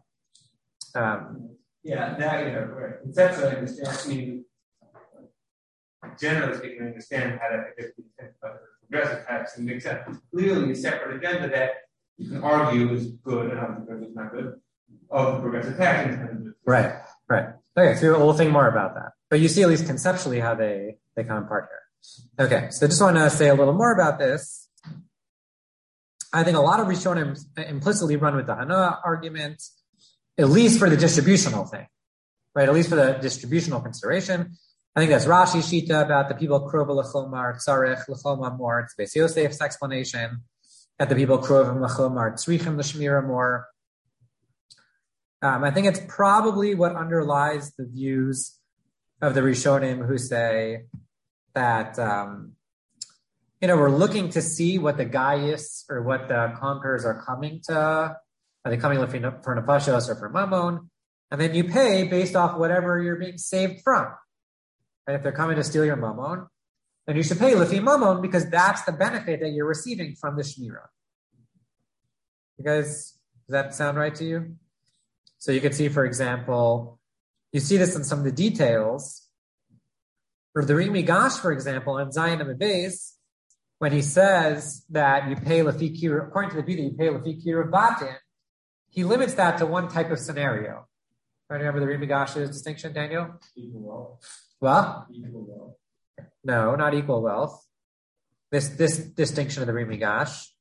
right. Conceptually, I understand. I mean, generally speaking, I understand how that could be progressive tax and makes sense. Clearly, a separate agenda that you can argue is good and obviously it's not good of the progressive tax. Right. Okay, so we'll think more about that. But you see at least conceptually how they come apart here. Okay, so I just want to say a little more about this. I think a lot of Rishonim implicitly run with the Hana argument, at least for the distributional thing, right? At least for the distributional consideration. I think that's Rashi's Shita about the people krova l'chomar tzarech l'chomar more. It's Beis Yosef's explanation that the people krova l'chomar tzrichim l'shmira more. I think it's probably what underlies the views of the Rishonim who say that, we're looking to see what the Gaius or what the conquerors are coming to. Are they coming for Nefashos or for Mammon? And then you pay based off whatever you're being saved from. And if they're coming to steal your Mammon, then you should pay Lefi Mammon because that's the benefit that you're receiving from the Shmirah. You guys, does that sound right to you? So you can see, for example, you see this in some of the details. For the Rimi Gash, for example, in Zayin and Beis, when he says that you pay Lefi Kira, according to the Bida, you pay Lefi Kira Batin, he limits that to one type of scenario. Right, remember the Rimi Gash's distinction, Daniel? Equal wealth. What? Equal wealth. No, not equal wealth. This distinction of the Rimi Gash.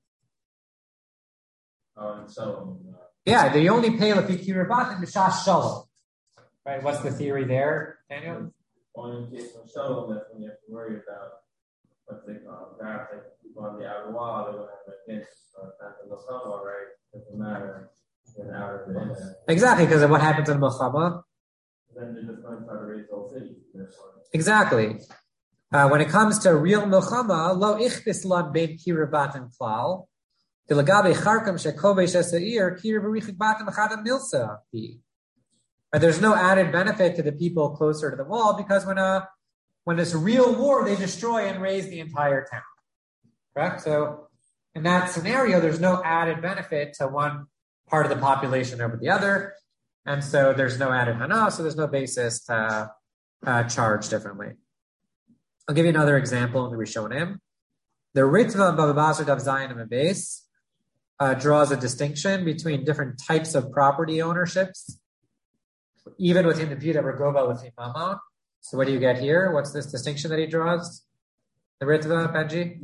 And so. Yeah, they only pay Lefi Kira Batin B'Shash Shalom. Right, what's the theory there, Daniel? Only in case of Shalom, that's when you have to worry about what they call perhaps like people on the outer wall, they would have an against the Milchama, right? Doesn't matter. They're out of the internet. Exactly, because of what happens in Milchama. Then they're just going to try to raise the whole city. Exactly. When it comes to real Milchama, lo ichbis lan ben kira batim klal, dilagabe charkam shekobe shesair kira b'richik batim achadam milsa. But there's no added benefit to the people closer to the wall because when it's real war, they destroy and raze the entire town. Correct? So in that scenario, there's no added benefit to one part of the population over the other. And so there's no added hana, so there's no basis to charge differently. I'll give you another example in the Rishonim. The Ritva and Baba Basra Dav Zayin and Beis draws a distinction between different types of property ownerships, even within the view that we're Gova Lefi Mammon. So what do you get here? What's this distinction that he draws? The Ritva, Benji?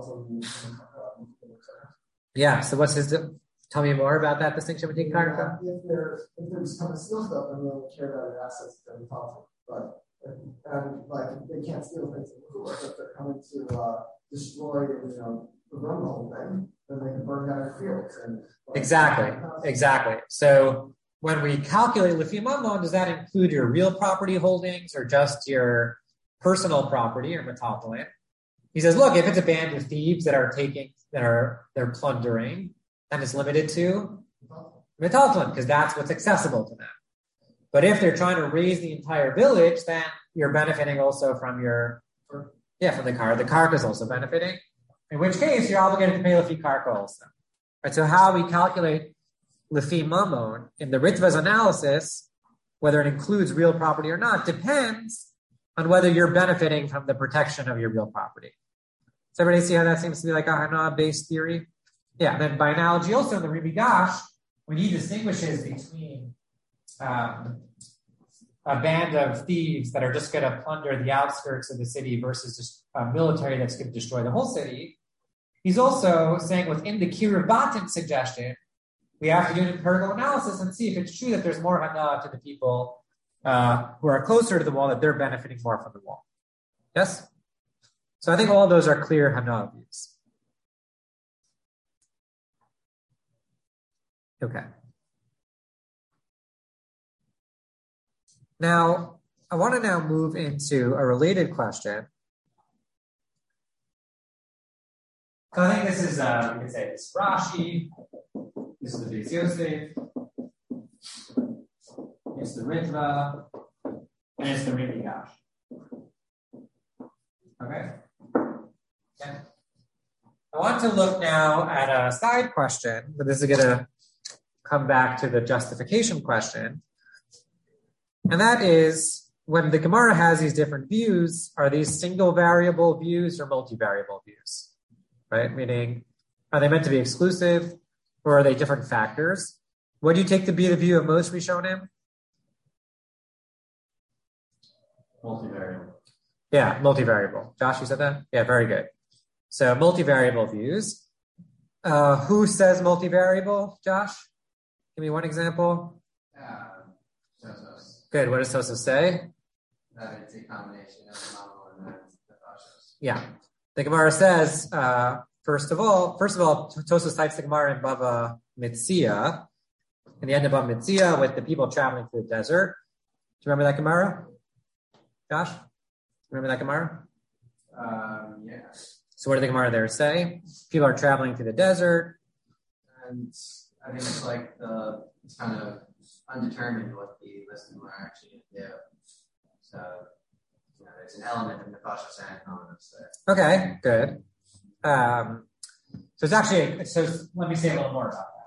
Yeah, so what's his... Tell me more about that distinction between karka. If they're just coming to steal stuff, then they don't care about your assets that we talk about. But they can't steal things anymore. If they're coming to destroy and run the whole thing, then they can burn down our fields. Exactly. So when we calculate Lefi Mammon, does that include your real property holdings or just your personal property or metaltalin? He says, look, if it's a band of thieves that are they're plundering, then it's limited to metaltalin because that's what's accessible to them. But if they're trying to raise the entire village, then you're benefiting also from from the car. The karka is also benefiting, in which case you're obligated to pay Lefi karka also. Right, so how we calculate Lefi Mammon in the Ritva's analysis, whether it includes real property or not, depends on whether you're benefiting from the protection of your real property. Does everybody see how that seems to be like a Hana-based theory? Yeah, then by analogy also in the Rimi Gash, when he distinguishes between a band of thieves that are just going to plunder the outskirts of the city versus just a military that's going to destroy the whole city, he's also saying within the Kiribatim suggestion, we have to do an empirical analysis and see if it's true that there's more hana to the people who are closer to the wall, that they're benefiting more from the wall. Yes? So I think all those are clear hana views. Okay. Now, I want to now move into a related question. I think this is, we can say this Rashi, this is the Beis Yosef, it's the Ritva, and it's the Rimi Gash. Okay? I want to look now at a side question, but this is going to come back to the justification question. And that is, when the Gemara has these different views, are these single variable views or multivariable views? Right? Meaning, are they meant to be exclusive or are they different factors? What do you take to be the view of most Rishonim? Multivariable. Yeah, multivariable. Josh, you said that? Yeah, very good. So multivariable views. Who says multivariable, Josh? Give me one example. Tosos. Good. What does Tosos say? That it's a combination of Mammon and Nefashos. Yeah. The Gemara says, first of all, Tosos cites the Gemara in Bava Metzia, in the end of Mitzia with the people traveling through the desert. Do you remember that Gemara? Josh? Remember that Gemara? Yes. So what did the Gemara there say? People are traveling through the desert. And I think it's like it's kind of undetermined what the listening are actually going to do. So, there's an element of nefashos and economics there. Okay, good. So it's actually, so let me say a little more about that.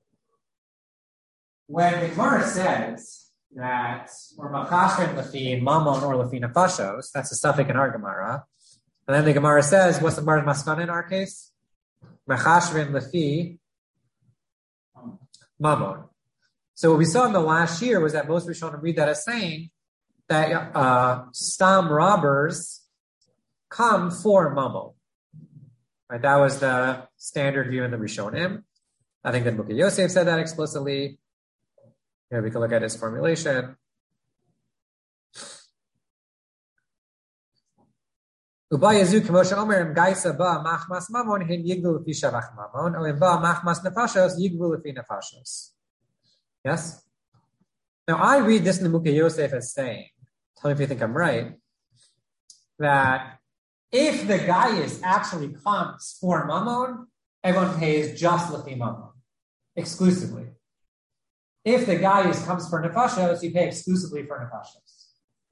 When the Gemara says that we're machashrin lefi mamon or lefi nefashos, that's a suffix in our Gemara. And then the Gemara says, what's the Gemara's maskana in our case? Machashrin lefi mamon. So what we saw in the last year was that most Rishonim read that as saying that stam robbers come for mamon. Right, that was the standard view in the Rishonim. I think that Book of Yosef said that explicitly. Here we can look at his formulation. Ubayazu k'moshe omer im gaisa ba machmas mamon hin yigvu lefi shavach mamon or im ba machmas nefashos yigvu lefi nefashos. Yes? Now I read this in the Book of Yosef as saying, tell me if you think I'm right, that if the gaius actually comes for mamon, everyone pays just lefi mamon, exclusively. If the gaius comes for nefashos, you pay exclusively for nefashos.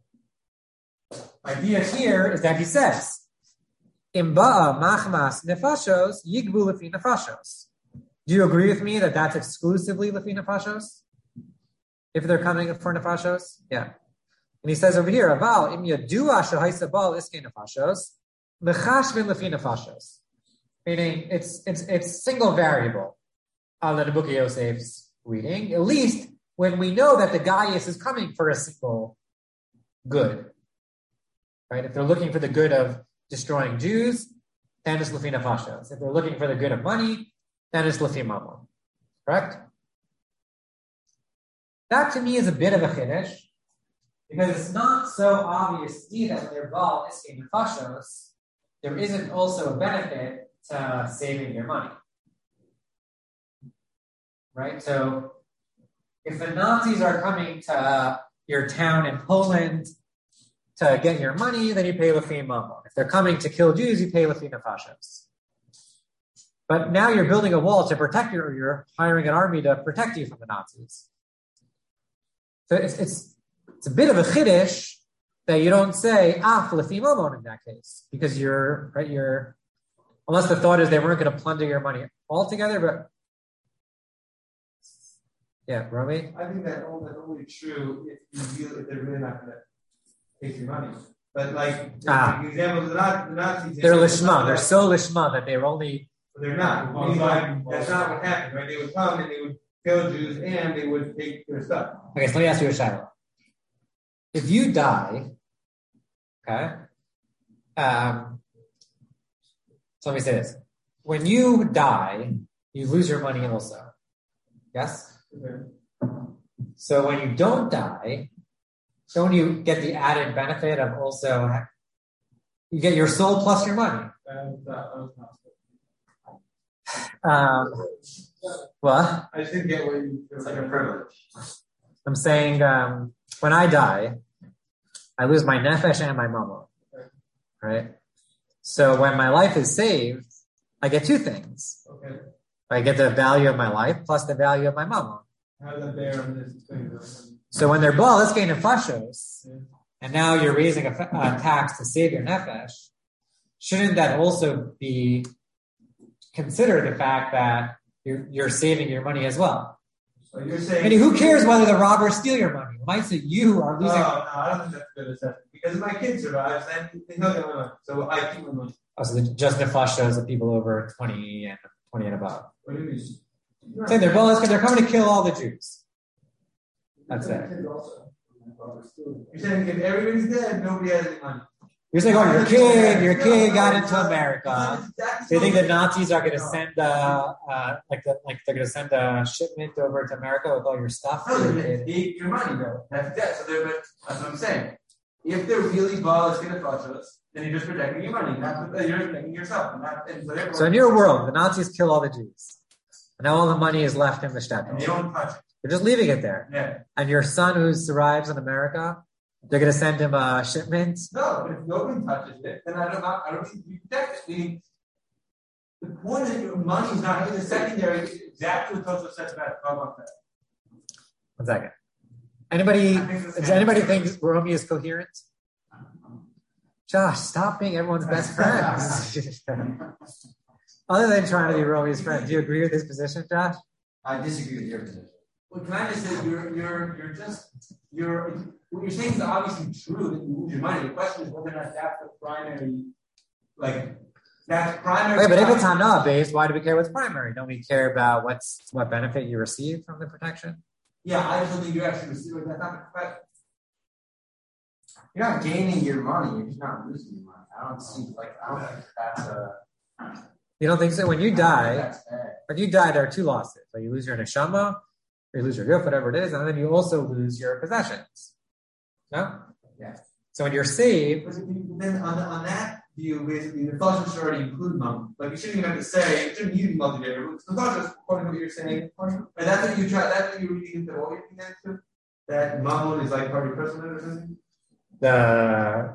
Idea here is that he says, Im ba'a machmas nefashos yigbu lefi nefashos. Do you agree with me that that's exclusively lefi nefashos? If they're coming for nefashos? Yeah. And he says over here, Aval, im yadua shahaisa bal iske nefashos, mechashvin lefi nefashos. Meaning, it's single variable on the Book of Yosef's reading, at least when we know that the gaius is coming for a single good. Right? If they're looking for the good of destroying Jews, then it's lefi nefashos. If they're looking for the good of money, then it's lefi mamon. Correct? That to me is a bit of a chiddush, because it's not so obvious to see that when they're bal iske nefashos, there isn't also a benefit to saving your money. Right? So if the Nazis are coming to your town in Poland to get your money, then you pay lefi mamon. If they're coming to kill Jews, you pay lefi nefashos. But now you're building a wall to protect you, or you're hiring an army to protect you from the Nazis. So it's a bit of a chiddush that you don't say lefi mamon in that case, because you're unless the thought is they weren't going to plunder your money altogether, but yeah, Romy? I think that's only true if they're really not going to take your money. But like the example of the Nazis, they're lishma. They're so lishma that they're only. They're not. That's not what happened, right? They would come and they would kill Jews and they would take their stuff. Okay, so let me ask you a shaila. If you die, okay, so let me say this: when you die, you lose your money also. Yes. Okay. So when you don't die, don't you get the added benefit of also you get your soul plus your money? What? I just didn't get what you. It's like a privilege. I'm saying when I die, I lose my nefesh and my mama. Right? So when my life is saved, I get two things. Okay. I get the value of my life plus the value of my mama. How does that bear on this thing? So when they're bal, let's gain nefashos, and now you're raising a tax to save your nefesh, shouldn't that also be consider the fact that you're saving your money as well? So you're saying, I mean, who cares whether the robbers steal your money? It might say you are losing. No, I don't think that's a good assessment. Because if my kid survives, then they know they're money. So I keep my money. Oh, so just nefashos of people over 20 and above. What do you mean? Saying they're bal because they're coming to kill all the Jews. That's it. You're saying if everybody's dead, nobody has any money. You're saying, oh, your kid got into America. So you think the Nazis are going to send they're going to send a shipment over to America with all your stuff? No, they take your money, though. That's dead. So that's what I'm saying. If they're really ball, it's going to touch us, then you're just protecting your money. You're protecting yourself. So in your world, the Nazis kill all the Jews. And now all the money is left in the shtetl. And they don't touch it. They're just leaving it there. Yeah. And your son who arrives in America, they're going to send him a shipment. No, but if nobody touches it, then I don't need to be protected. Meaning, the point is that your money is not in the secondary. Is exactly what Tosfos says about that. 1 second. Does anybody think Romy is coherent? Josh, stop being everyone's best friend. Other than trying to be Romy's friend, do you agree with his position, Josh? I disagree with your position. Well, can I just say what you're saying is obviously true that you lose your money. The question is whether or not that's the primary, that's primary. Okay, but if it's Hana based, why do we care what's primary? Don't we care about what benefit you receive from the protection? Yeah, I just don't think you actually receive it. That's not the question. You're not gaining your money, you're just not losing your money. I don't think that's a. You don't think so? When you die, there are two losses. So you lose your neshama, or you lose your guf, whatever it is, and then you also lose your possessions. No? Yeah. So when you're saved, then on that view, basically, the thought should already include mum. Like you shouldn't even have to say, it shouldn't even multiplier. The thought is according to what you're saying, and that's what you're reading into all your things, that mum is like part of your personal or something. Yeah.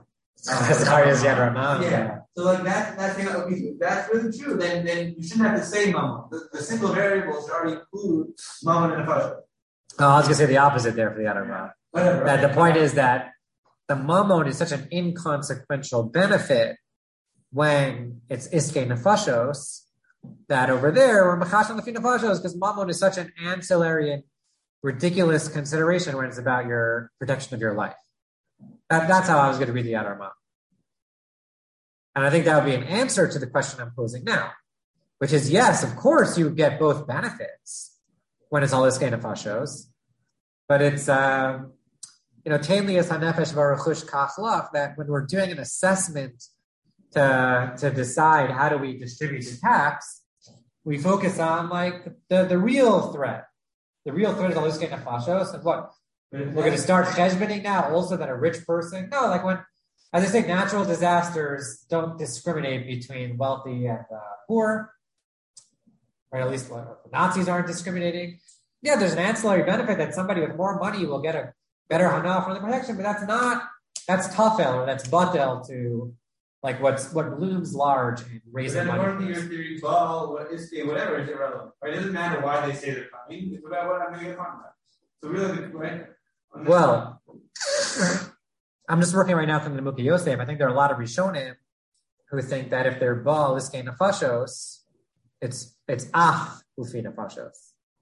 So like that's really true. Then you shouldn't have to say mama. The single variables should already include mama and nefasha. Oh, I was gonna say the opposite there for the Adar. That the point is that the mammon is such an inconsequential benefit when it's iske nefashos that over there we're machashon lefi nefashos because mammon is such an ancillary and ridiculous consideration when it's about your protection of your life. That's how I was going to read the Adar Ma. And I think that would be an answer to the question I'm posing now, which is yes, of course, you get both benefits when it's all iske nefashos, but it's tainlias hanefesh v'aruchush kachlach, that when we're doing an assessment to decide how do we distribute the tax, we focus on like the real threat. The real threat is all iske nefashos, and what? We're going to start cheshboning now also that a rich person. No, like when, as I say, natural disasters don't discriminate between wealthy and poor, right? At least the Nazis aren't discriminating. Yeah, there's an ancillary benefit that somebody with more money will get a better hana from the protection, but that's tafel, or that's batel to like what looms large in raising money. According to your theory, whatever is irrelevant. Right? It doesn't matter why they say they're coming. It's about what I'm going to get from that. So really, right? Well, I'm just working right now from the Mukhi Yosef. I think there are a lot of Rishonim who think that if they're Baal Iskei Nefashos, it's Ach Ufi Nefashos.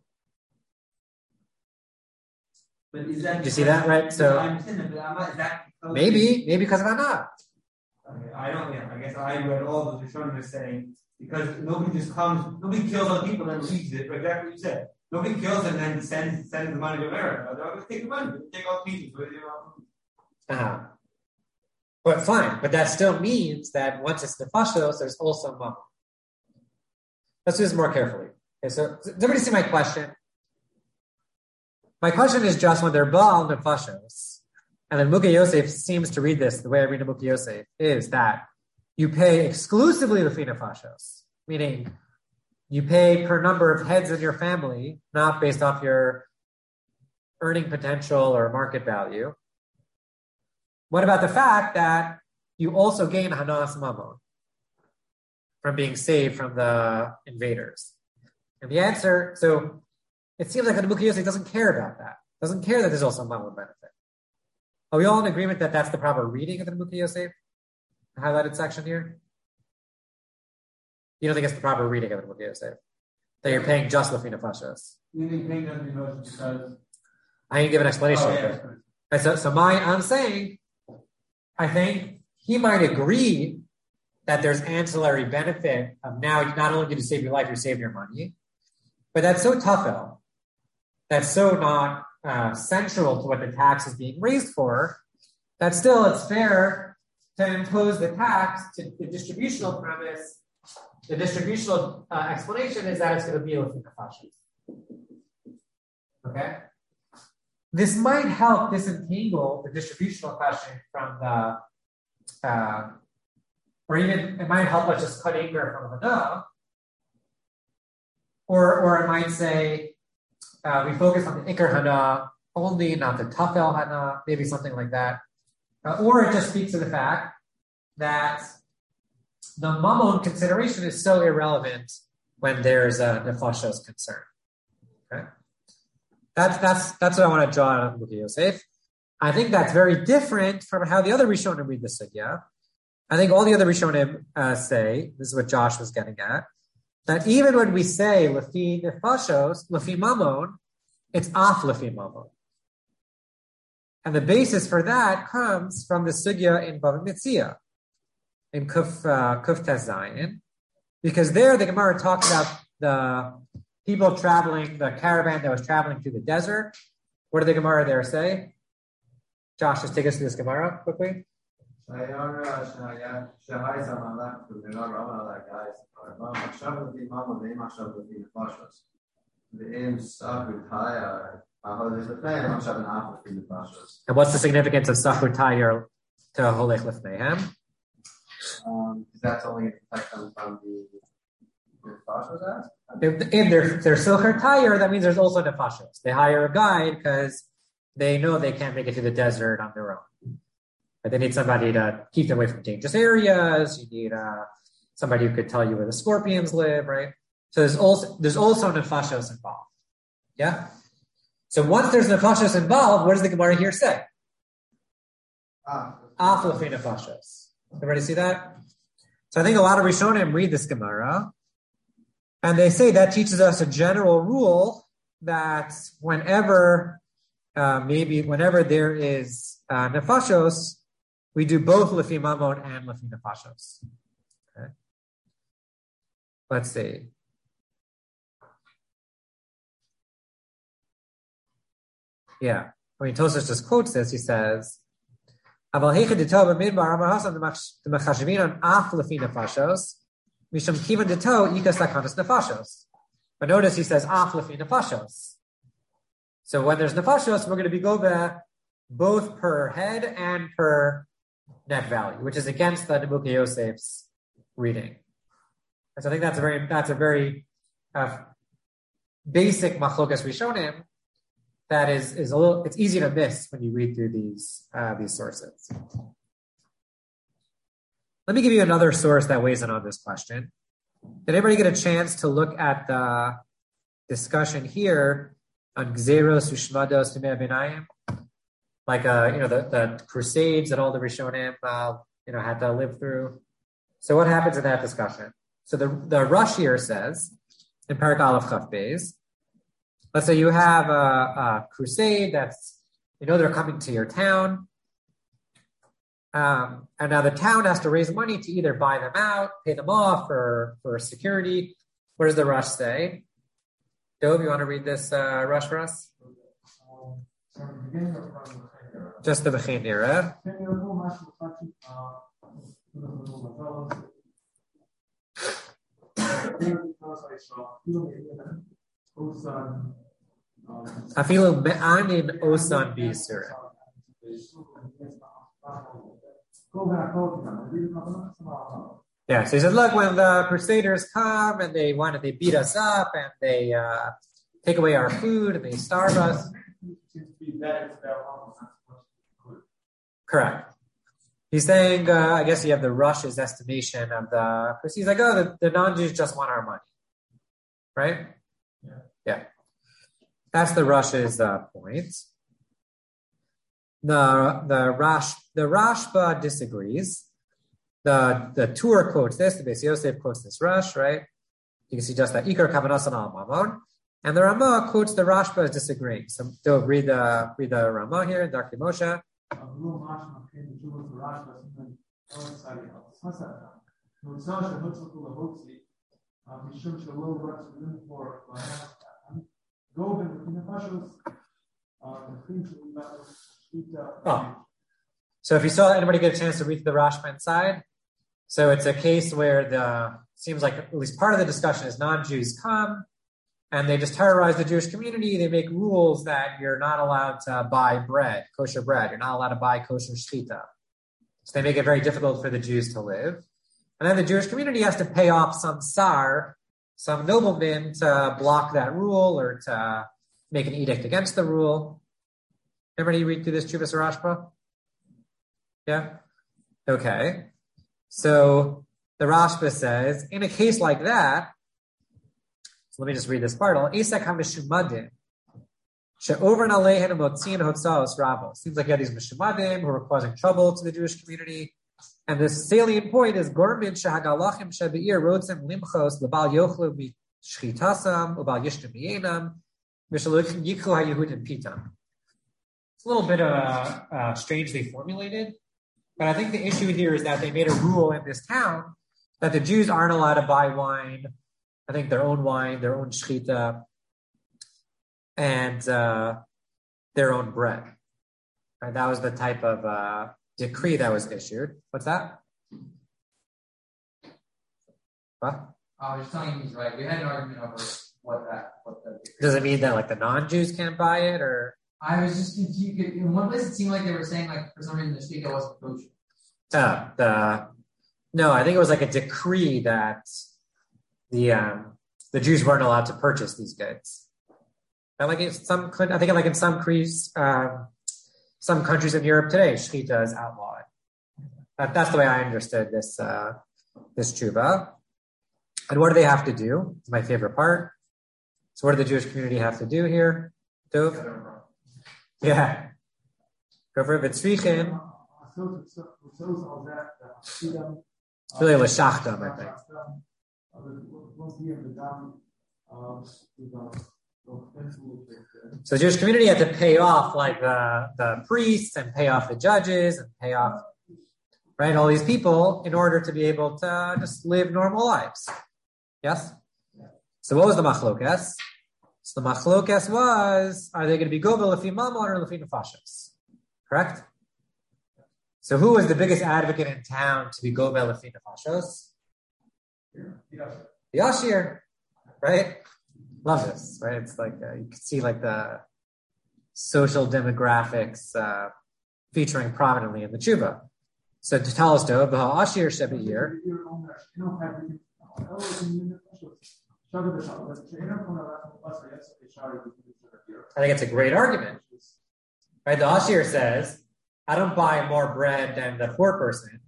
But is that? You see that, right? So I understand that, but I'm not, is that maybe because of Anah. Okay, I don't. Yeah, I guess I read all those Rishonim as saying because nobody just comes, nobody kills other people and leaves it. Exactly what you said. Nobody kills them and then sends the money to America. They're going to take the money. They take all the pieces. But fine. But that still means that once it's nefashos, there's also mama. Let's do this more carefully. Okay, so does everybody see my question? My question is just when they're Baal nefashos, and then Mukhi Yosef seems to read this, the way I read the Mukhi Yosef, is that you pay exclusively the nefashos, meaning you pay per number of heads in your family, not based off your earning potential or market value. What about the fact that you also gain hanas mamon from being saved from the invaders? And the answer, so it seems like the Mukhi Yosef doesn't care about that. Doesn't care that there's also mamon benefit. Are we all in agreement that that's the proper reading of the Mukhi Yosef? The highlighted section here? You don't think it's the proper reading of the Mukhi Yosef? That you're paying just lefi nefashos? You think paying just nefashos because I didn't give an explanation. I'm saying, I think he might agree that there's ancillary benefit of now not only did you save your life, you saved your money, but that's so tafel, that's so not central to what the tax is being raised for, that still it's fair to impose the tax to the distributional premise. The distributional explanation is that it's going to be with the nefashos. Okay? This might help disentangle the distributional question from the, or even it might help us just cut anchor from the no. Or it might say, we focus on the Iker Hana only, not the Tafel Hana, maybe something like that. Or it just speaks to the fact that the Mammon consideration is so irrelevant when there's a Nefashos concern. Okay? That's what I want to draw out of Luki Yosef. I think that's very different from how the other Rishonim read the Sugya. I think all the other Rishonim say, this is what Josh was getting at, that even when we say Lefi Nefashos, Lefi Mammon, it's Af Lefi Mammon. And the basis for that comes from the Sugya in Bava Metzia, in Kuf Tezayin, because there the Gemara talks about the people traveling, the caravan that was traveling through the desert. What did the Gemara there say? Josh, just take us through this Gemara quickly. And what's the significance of Sachur Tayir to Holech Lefneihem? That's only a protection from the Nefashos. If they're Silcher Tayir, that means there's also Nefashos. They hire a guide because they know they can't make it to the desert on their own. But they need somebody to keep them away from dangerous areas. You need somebody who could tell you where the scorpions live, right? So there's also Nefashos involved. Yeah? So once there's Nefashos involved, what does the Gemara here say? Af Lefi Nefashos. Everybody see that? So I think a lot of Rishonim read this Gemara, and they say that teaches us a general rule that whenever there is Nefashos, we do both Lefi Mammon and Lefi Nefashos. Okay. Let's see. Yeah. I mean, Tosfos just quotes this. He says, but notice he says af lefi nefashos. So when there's nefashos, we're going to be gova both per head and per net value, which is against the Nebuchadnezzar Yosef's reading. And so I think that's a very basic machlokas rishonim that is a little, it's easy to miss when you read through these sources. Let me give you another source that weighs in on this question. Did anybody get a chance to look at the discussion here on Gzeros Ushmados Timei Binayim? Like, the crusades that all the Rishonim, had to live through. So what happens in that discussion? So the Rush here says, in Parak Aleph Chaf Beis, let's say you have a crusade that's, they're coming to your town. And now the town has to raise money to either buy them out, pay them off for security. What does the Rush say? Dov, you want to read this Rush for us? Just the Bechein Nira. Afilu me'anin osan b'yisura. Yeah, so he said, look, when the Crusaders come and they beat us up and they take away our food and they starve us. Correct. He's saying, I guess you have the Rush's estimation of the. He's like, the non-Jews just want our money, right? Yeah. That's the Rush's point. The Rashba disagrees. The Tur quotes this. The Beis Yosef quotes this Rush, right? You can see just that Ikar Kavanasan al Mamon, and the Ramah quotes the Rashba as disagreeing. So they'll read the Ramah here, Dr. Moshe. So if you saw anybody get a chance to read the Rashba inside, so it's a case where seems like at least part of the discussion is non-Jews come and they just terrorize the Jewish community. They make rules that you're not allowed to buy bread, kosher bread. You're not allowed to buy kosher shchita. So they make it very difficult for the Jews to live. And then the Jewish community has to pay off some nobleman to block that rule or to make an edict against the rule. Everybody read through this Chuvas Rashba? Yeah? Okay. So the Rashba says, in a case like that, so let me just read this part. Seems like you have these mishumadim who are causing trouble to the Jewish community. And the salient point is Gormin Shahagalachim Shabeir Rotzim Limchos Labal Yochlu Shchitasam Ubal Yishtim Yenam Mishalukim Yikhu HaYehudim Pitam. It's a little bit strangely formulated, but I think the issue here is that they made a rule in this town that the Jews aren't allowed to buy wine, I think their own wine, their own shchita, and their own bread. Right? That was the type of decree that was issued. What's that? What? I was just telling you he's right. We had an argument over what the Does it mean that like the non-Jews can't buy it, or? I was just confused. In one place, it seemed like they were saying like for some reason the shtika wasn't kosher. No, I think it was like a decree that the Jews weren't allowed to purchase these goods. And like in some countries in Europe today, shchita is outlawed. That's the way I understood this tshuva. And what do they have to do? It's my favorite part. So what do the Jewish community have to do here? Yeah. Go for it. V'tzrichin. It's really l'shachtam, I think. So the Jewish community had to pay off like the priests and pay off the judges and pay off, right, all these people in order to be able to just live normal lives. Yes? So what was the machlokas? So the machlokas was, are they going to be govel lefi mamon or lefi nefashos? Correct? So who was the biggest advocate in town to be govel lefi nefashos? The Ashir, right? Love this, right? It's like you can see like the social demographics featuring prominently in the tshuva. So to tell us though, the Ashir Shebeir. I think it's a great argument, right? The Ashir says, "I don't buy more bread than the poor person."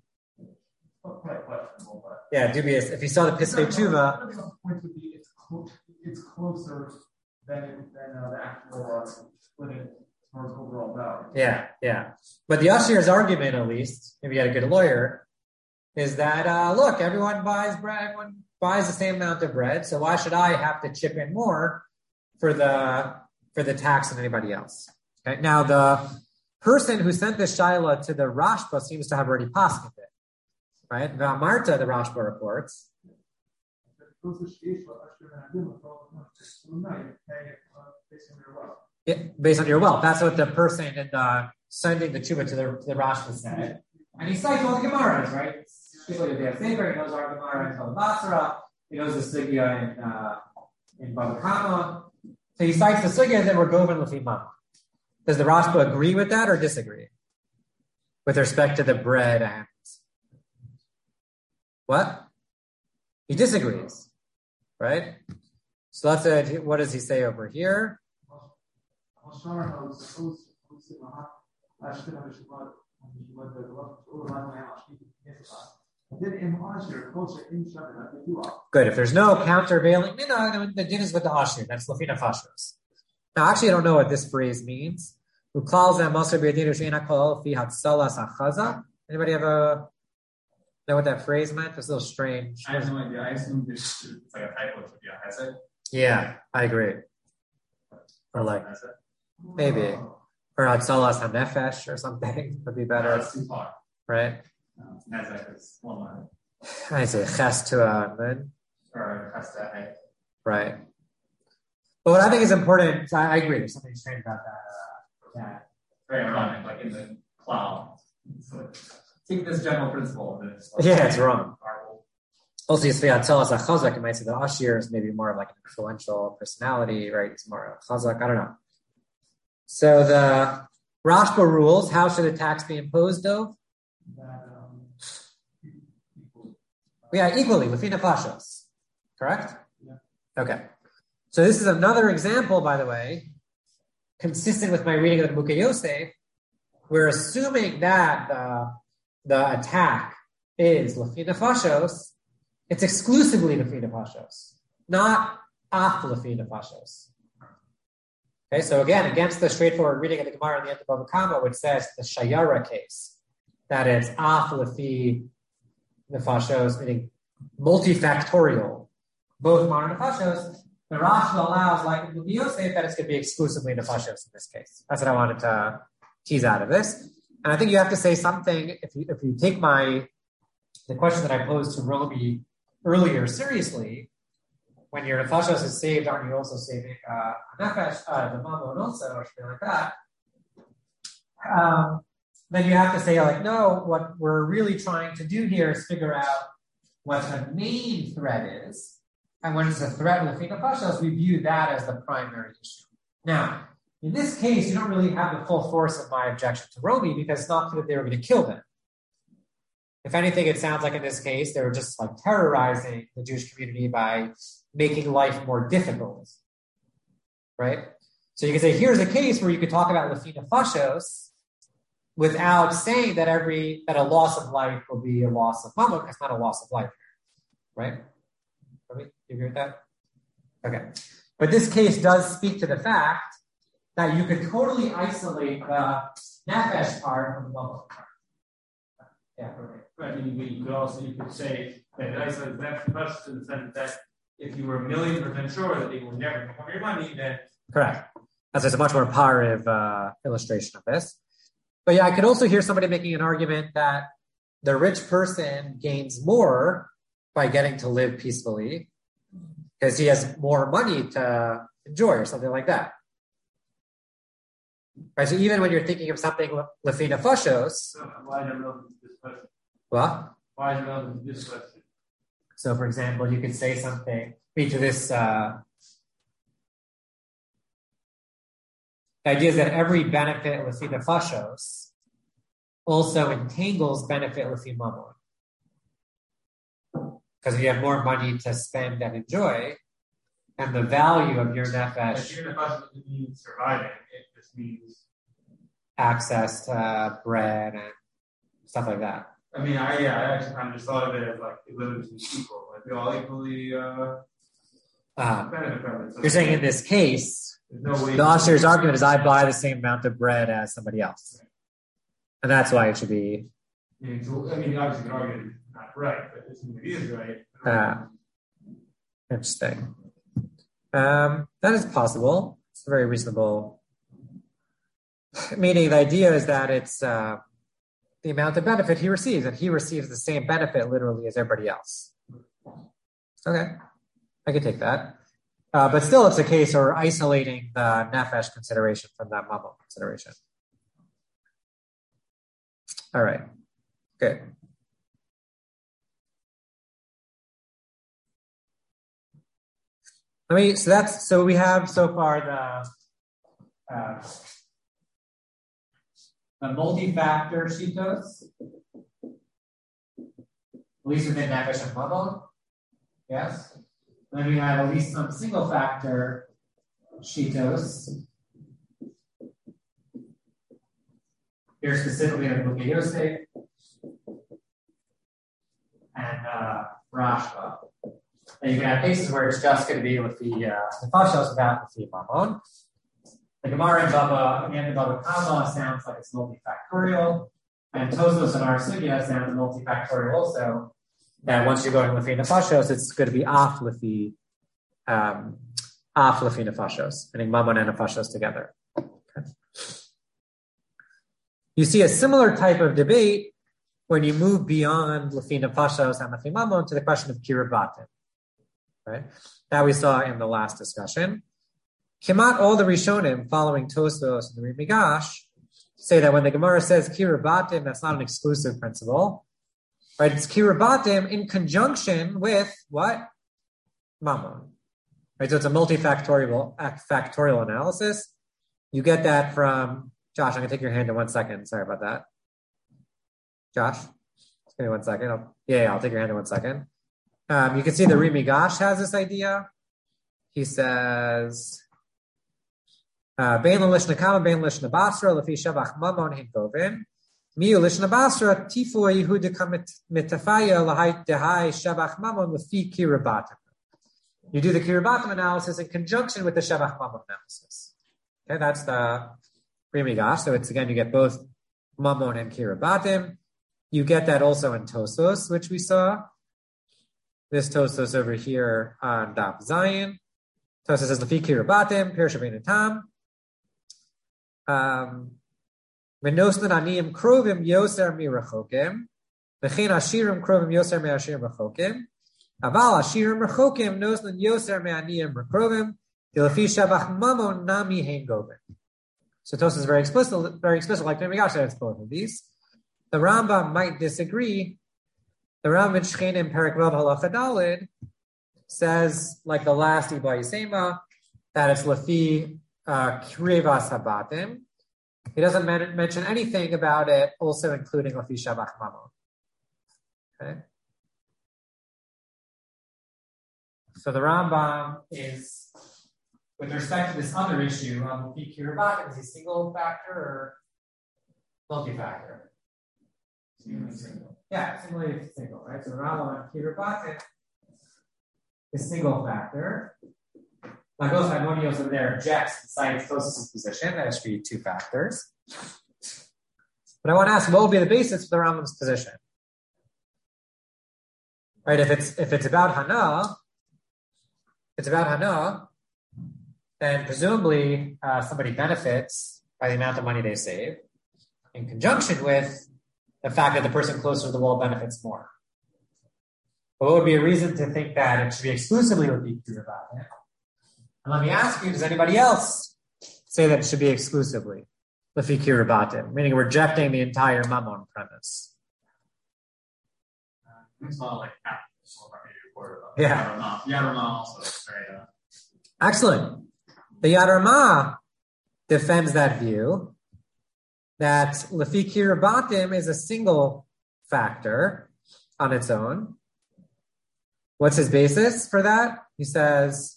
Yeah, dubious. If you saw the Piskei Tshuva, it's closer than the actual splitting as far as overall value. Yeah. But the Ashir's argument, at least, if you had a good lawyer, is that look, everyone buys bread, everyone buys the same amount of bread, so why should I have to chip in more for the tax than anybody else? Okay. Now the person who sent this shaila to the Rashba seems to have already passed it, right? Marta, the Rashba reports. Yeah, based on your wealth. That's what the person in sending the tshuva to the Rashba said. And he cites all the Gemaras, right? He knows our Gemara in Basra. He knows the Sugya in Bava Kama. So he cites the Sugya that were Goven Lefimah. Does the Rashba agree with that or disagree? With respect to the bread and what? He disagrees, right? So let's say, what does he say over here? Good. If there's no countervailing, the din is with the Ashir. That's Lefina Fashos. Now, actually, I don't know what this phrase means. Anybody know what that phrase meant? It's a little strange. I have no idea. I assume it's like a typo. It should be a hesed. Yeah, I agree. Or like, maybe. Or Hatzalas HaNefesh or something would be better. That's too far. Right? Nezek is one line. I say ches to a then. Or ches to a. Right. But what I think is important, I agree. There's something strange about that. Very ironic, like in the cloud. So take this general principle. Yeah, it's wrong. Also, you might say the Ashir is maybe more of like an influential personality, right? It's more chazak. I don't know. So the Rashba rules, how should the tax be imposed, though? Yeah, equally, within Fashos. Correct? Yeah. Okay. So this is another example, by the way, consistent with my reading of the Mukhe Yosef, we're assuming that the attack is Lefi Nefashos. It's exclusively Lefi Nefashos, not Af Lefi Nefashos. Okay, so again, against the straightforward reading of the Gemara in the end of Bava Kama, which says the Shayara case, that it's Af Lefi Nefashos, meaning multifactorial, both Mar and Nefashos, the Rashi allows, like in the Yosef, that it's going to be exclusively Nefashos in this case. That's what I wanted to tease out of this. And I think you have to say something, if you take the question that I posed to Roby earlier seriously, when your Nefashos is saved, aren't you also saving Nefesh, the Mammon also, or something like that? Then you have to say, like, no, what we're really trying to do here is figure out what the main threat is. And when it's a threat with the Nefashos, we view that as the primary issue. Now, in this case, you don't really have the full force of my objection to Roby because it's not clear that they were going to kill them. If anything, it sounds like in this case, they were just like terrorizing the Jewish community by making life more difficult, right? So you can say, here's a case where you could talk about Lefi Nefashos without saying that a loss of life will be a loss of mammon. It's not a loss of life, right? You agree with that? Okay. But this case does speak to the fact that you could totally isolate the nefesh part from the mammon part. Yeah, okay. I mean, you could say that it isolates nefesh to the sense that if you were 1,000,000% sure that they will never become your money, then correct. That's just a much more pariv illustration of this. But yeah, I could also hear somebody making an argument that the rich person gains more by getting to live peacefully because he has more money to enjoy or something like that. Right, so even when you're thinking of something Lefi Nefashos, why don't know this question? What? Why don't know this question? So, for example, you could say something to this. The idea is that every benefit Lefi Nefashos also entangles benefit Lefi Mammon. Because you have more money to spend and enjoy, and the value of your nefesh. Your nefesh doesn't mean surviving; it just means access to bread and stuff like that. I mean, I actually kind of just thought of it as like it literally is equal. Like we all equally benefit from it. So you're saying in this case, no way the Asher's argument is I buy the same amount of bread as somebody else, and that's why it should be. I mean, obviously, the argument is not right, but it is right. Interesting. That is possible. It's very reasonable. Meaning the idea is that it's the amount of benefit he receives, and he receives the same benefit literally as everybody else. Okay, I can take that. But still, it's a case where we're isolating the nefesh consideration from that mammon consideration. All right, good. So we have so far the multi-factor shitos, at least within nefesh and mammon. Yes. And then we have at least some single-factor shitos. Here specifically in the Mukhe Yosef and Rashba. And you can have cases where it's just going to be with the Nefashos without the Mammon. The Gemara in Bava, at the end of Bava Kama, sounds like it's multifactorial, and Tosfos and our Sugya sounds multifactorial also. That once you're going Lefi Nefashos, it's going to be Af Lefi Nefashos, meaning Mammon and Nefashos together. Okay. You see a similar type of debate when you move beyond Lefi Nefashos and Lefi Mammon to the question of Kirabatim. Right? That we saw in the last discussion. Kimat all the Rishonim following Tosfos and the Ri Migash say that when the Gemara says Kirabatim, that's not an exclusive principle. Right? It's Kirabatim in conjunction with what? Mammon. Right? So it's a multifactorial analysis. You get that from Josh. I'm going to take your hand in 1 second. Sorry about that. Josh, just give me 1 second. I'll take your hand in 1 second. You can see the Ri Migash has this idea. He says, Bein l'lishna kama, bein l'lishna basra, lefi shavach mamon hinkovin. Miu l'shna basra, tifu Yehuda mitafaya lahai dehai shavach mamon lefi kirabatim. You do the kirabatim analysis in conjunction with the shavach mamon analysis. Okay, that's the Rimigash. So it's again, you get both mamon and kirabatim. You get that also in Tosos, which we saw. This Tosos over here on Daf Zayin. Tosos says lefi kirabatim, pirush rabbeinu tam. Menosnan aniyim krovim yoser mirachokim. V'chein ashirim krovim yoser me'ashirim rachokim. Aval ashirim rachokim nosnan yoser me'aniyim rakrovim. Lefi shavach mamon nami hein govim. So Tosos is very explicit, like Rimigash said, it's both of these. The Rambam might disagree. The Rambam in Shchenim Perek Vav Halacha Daled says, like the last Iba Yisema, that it's lefi krivas habatim. He doesn't mention anything about it, also including lefi shavach mamon. Okay. So the Rambam is, with respect to this other issue of lefi kirabatim, is he single factor or multi-factor? Single. Yeah, similarly single, right? So the Rambam on kirabatim is single factor. Lagos Maimonios over there objects and cites Tosas' position that it should be two factors. But I want to ask, what will be the basis for the Rambam's position? Right? If it's about Hana, then presumably somebody benefits by the amount of money they save, in conjunction with the fact that the person closer to the wall benefits more. But what would be a reason to think that it should be exclusively lefi kirabatim? And let me ask you, does anybody else say that it should be exclusively lefi kirabatim, meaning rejecting the entire Mammon premise? It's not like report about Yeah. Yad Ramah also is very excellent. The Yad Ramah defends that view that lefi kirabatim is a single factor on its own. What's his basis for that? He says,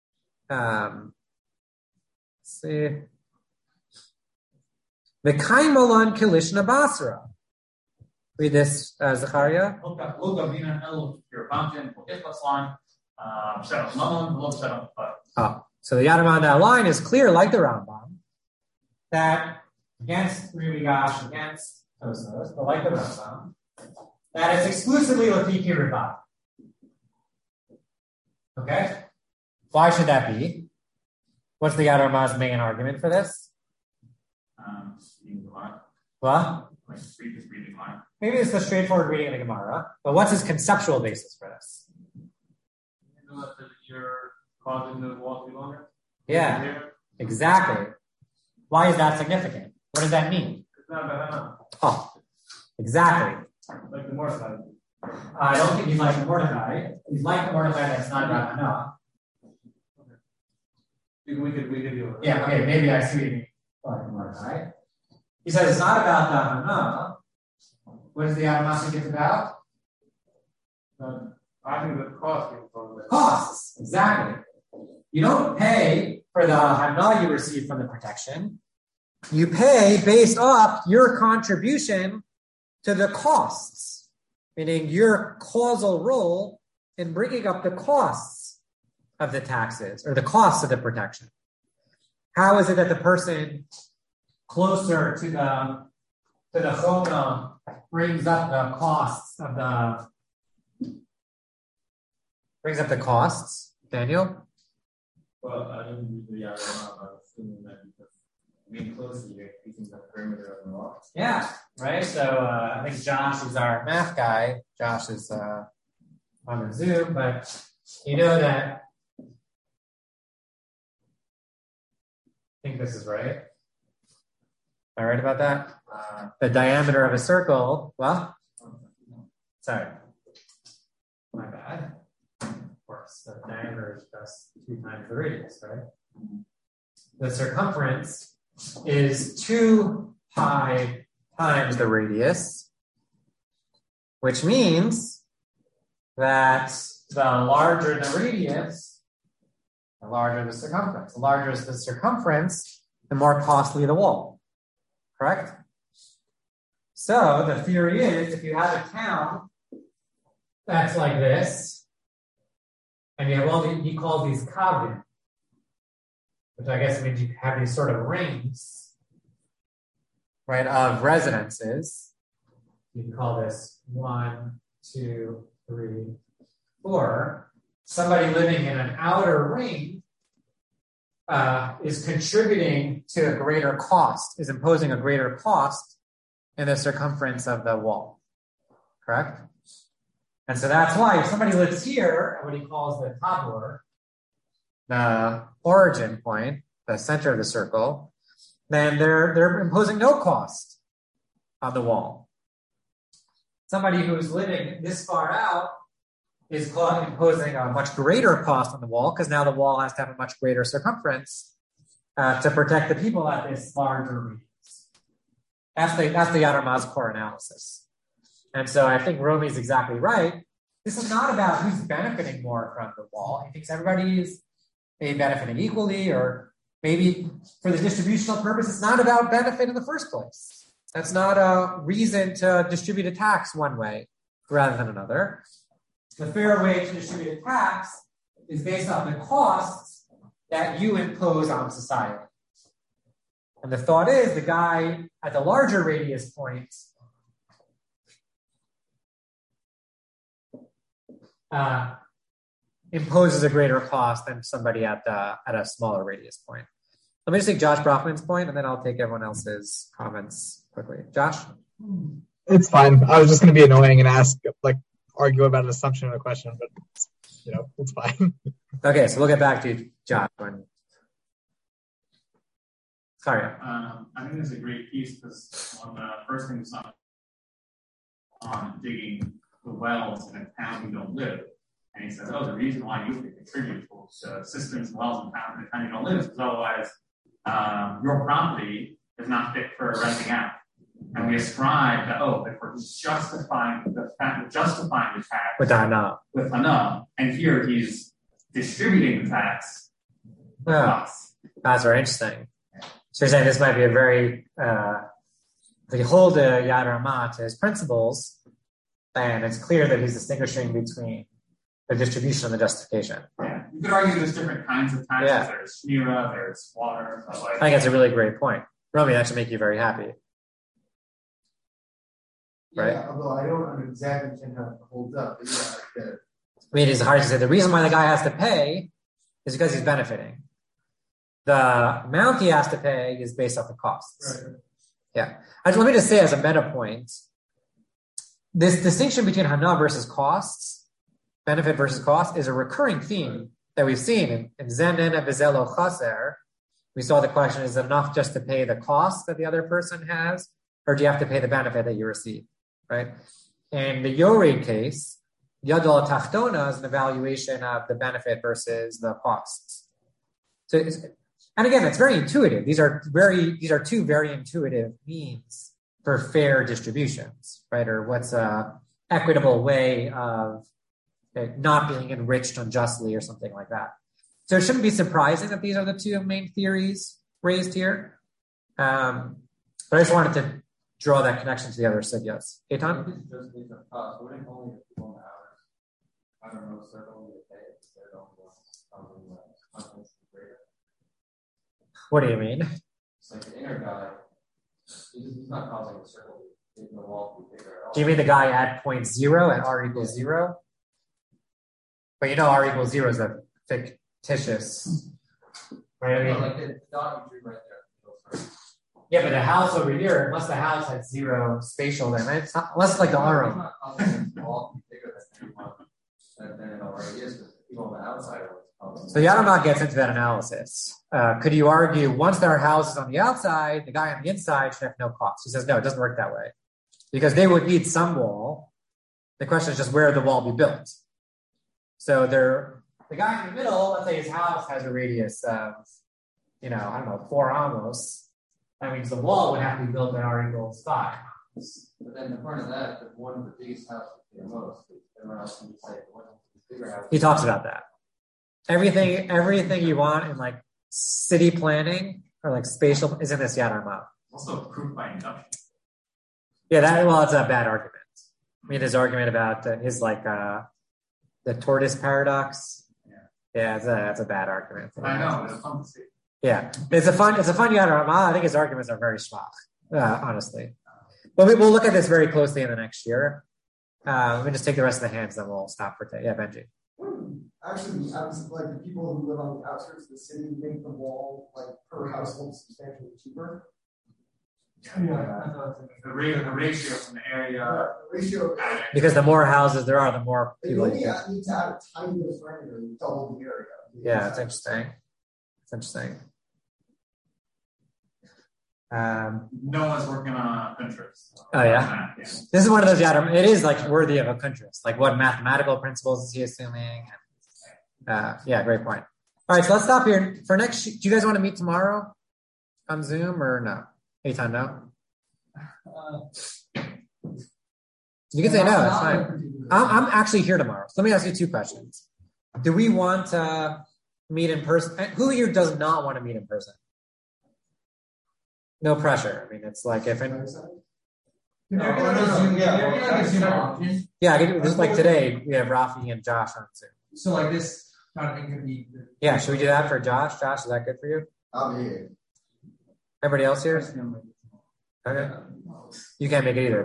see, the Kaimolan Kilishna Basra. Read this, Zachariah. So the Yad Ramah on that line is clear, like the Rambam, that against Rimigash, against Tosfos, but like the Rambam, that it's exclusively lefi kirabatim. Okay? Why should that be? What's the Yad Ramah's main argument for this? What? Maybe it's the straightforward reading of the Gemara, but what's his conceptual basis for this? You're causing the wall to be longer? Yeah, exactly. Why is that significant? What does that mean? It's not bad. Oh, exactly. Like the Mordechai. I don't think he's like the Mordechai. He's like the Mordechai that's not about Hana. We could do it. Yeah, okay, maybe I see what you mean. Like Mordechai. He says it's not about the Hana. What is the Yad Ramah think it's about? I think the cost is from the Costs, exactly. You don't pay for the Hana you receive from the protection. You pay based off your contribution to the costs, meaning your causal role in bringing up the costs of the taxes or the costs of the protection. How is it that the person closer to the Choma brings up the costs of Daniel? Well, I didn't read the Yad Ramah, but I'm assuming that because being closely, you're increasing the perimeter of the wall. Yeah, right. So I think Josh is our math guy. Josh is on the Zoom, but you know that. I think this is right. Am I right about that? The diameter of a circle. Well, sorry, my bad. Of course, the diameter is just 2 times the radius, right? The circumference is 2 pi times the radius, which means that the larger the radius, the larger the circumference. The larger the circumference, the more costly the wall. Correct? So the theory is, if you have a town that's like this, and you have he calls these kavim, which I guess means you have these sort of rings, right, of residences. You can call this 1, 2, 3, 4. Somebody living in an outer ring is contributing to a greater cost, is imposing a greater cost in the circumference of the wall. Correct? And so that's why if somebody lives here at what he calls the tabor, the origin point, the center of the circle, then they're imposing no cost on the wall. Somebody who's living this far out is imposing a much greater cost on the wall because now the wall has to have a much greater circumference to protect the people at this larger radius. That's the Yad Ramah's core analysis. And so I think Romi's exactly right. This is not about who's benefiting more from the wall. He thinks everybody is maybe benefiting equally, or maybe for the distributional purpose, it's not about benefit in the first place. That's not a reason to distribute a tax one way rather than another. The fair way to distribute a tax is based on the costs that you impose on society. And the thought is the guy at the larger radius point imposes a greater cost than somebody at a smaller radius point. Let me just take Josh Brockman's point, and then I'll take everyone else's comments quickly. Josh? It's fine. I was just going to be annoying and argue about an assumption and a question, but it's fine. Okay, so we'll get back to you, Josh. Sorry. I think this is a great piece because one of the first things on digging the wells in a town you don't live. And he says, the reason why you can contribute to systems and wells in a town you don't live is because otherwise your property is not fit for renting out. And we ascribe that, if we're justifying the tax with hana, and here he's distributing the tax. That's very interesting. So you're saying this might be a very, if you hold Yad Ramah to his principles, then it's clear that he's distinguishing between the distribution and the justification. Yeah, you could argue there's different kinds of taxes. Yeah. There's shmira, there's water. I think that's a really great point. Romy, that should make you very happy. Right? Yeah, although I don't exactly how it holds up. But I mean, it's hard to say. The reason why the guy has to pay is because he's benefiting. The amount he has to pay is based off the costs. Right. Yeah. Let me just say as a meta point, this distinction between hana versus costs, benefit versus cost, is a recurring theme that we've seen in Zenen and Vizelo Chaser. We saw the question, is it enough just to pay the cost that the other person has, or do you have to pay the benefit that you receive, right? In the Yored case, Yadol Tachtona is an evaluation of the benefit versus the costs. So, and again, it's very intuitive. These are two very intuitive means for fair distributions, right? Or what's a equitable way of not being enriched unjustly or something like that. So it shouldn't be surprising that these are the two main theories raised here. But I just wanted to draw that connection to the other sugyas. Eitan? What do you mean? It's like the inner guy, he's not causing a circle in the wall to be bigger at all. Do you mean the guy at point 0 at r equals 0? But r equals 0 is a fictitious, right? I mean, like the dot you drew right there. Yeah, but the house over here, unless the house had 0 spatial limits, unless it's like the Arum. It's not causing the wall to be bigger than it already is, because the people on the outside are causing. So Yad Ramah gets into that analysis. Could you argue once there are houses on the outside, the guy on the inside should have no cost? He says, no, it doesn't work that way. Because they would need some wall. The question is just where the wall be built. So the guy in the middle, let's say his house has a radius of, 4 amos. That means the wall would have to be built at r equals 5. But then the point of that, the one of the biggest houses the most, everyone else can say one of the bigger houses. He talks about that. Everything you want in like city planning or like spatial is in this Yad Arma. Also proof by induction. Yeah, it's a bad argument. I mean, his argument about his like the tortoise paradox. Yeah, it's a bad argument. I know, it's fun to see. Yeah, it's a fun Yad Arma. I think his arguments are very schwach, honestly. But we'll look at this very closely in the next year. Let me just take the rest of the hands, then we'll stop for today. Yeah, Benji. Actually, I was like the people who live on the outskirts of the city make the wall like per household substantially cheaper. The ratio from the area. Ratio. Because the more houses there are, the more You people. only need to add a tiny bit of furniture and double the area. Yeah, it's interesting. It's interesting. No one's working on Pinterest. Oh yeah? This is one of those. Yeah, it is like worthy of a Pinterest. Like what mathematical principles is he assuming? Yeah, great point. All right, so let's stop here for next. Do you guys want to meet tomorrow on Zoom or no? Anytime, no. You can say no. That's fine. I'm actually here tomorrow. So let me ask you two questions. Do we want to meet in person? Who here does not want to meet in person? No pressure. I mean, it's like if yeah, just like today we have Rafi and Josh on Zoom. So like this kind of thing could be. Yeah, should we do that for Josh? Josh, is that good for you? I'll be here. Everybody else here? Okay. You can't make it either.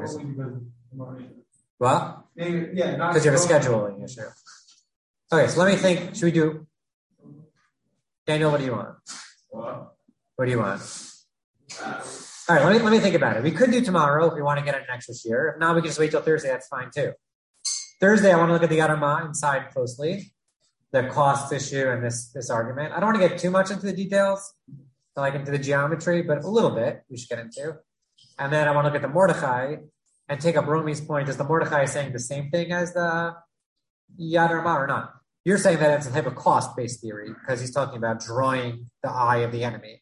Well, Yeah, because you have a scheduling issue. Okay, so let me think. Should we do? Daniel, what do you want? What do you want? All right, let me think about it. We could do tomorrow if we want to get it next year. If not, we can just wait till Thursday. That's fine too. Thursday, I want to look at the Yad Arma inside closely, the cost issue and this argument. I don't want to get too much into the details, like into the geometry, but a little bit we should get into. And then I want to look at the Mordechai and take up Romi's point. Is the Mordechai saying the same thing as the Yad Arma or not? You're saying that it's a type of cost-based theory because he's talking about drawing the eye of the enemy.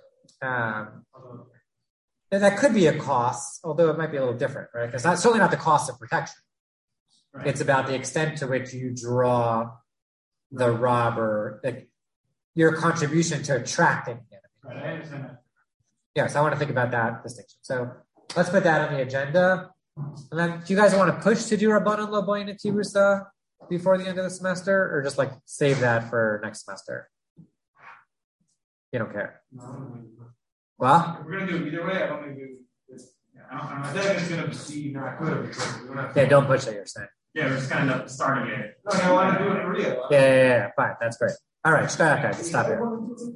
That could be a cost, although it might be a little different, right? Because that's certainly not the cost of protection. Right. It's about the extent to which you draw the robber, like your contribution to attracting the enemy. Right, I understand that. Yes, I want to think about that distinction. So let's put that on the agenda. And then, do you guys want to push to do Rabbanan Lo Boyin et Tirusa before the end of the semester, or just like save that for next semester? You don't care. Well, if we're gonna do it either way, I don't think I think it's gonna be not good because we're gonna. Yeah, don't push it. You're saying. Yeah, we're just kind of starting it. No, I want to do it for real. Yeah. Fine, that's great. All right, stop here.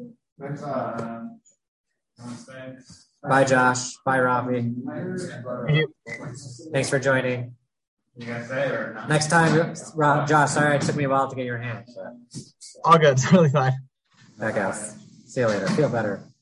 Bye, Josh. Bye, Rafi. Thanks for joining. You guys say or not? Next time, Josh. Sorry, it took me a while to get your hand. But... All good. It's really fine. I guess. See you later. Feel better.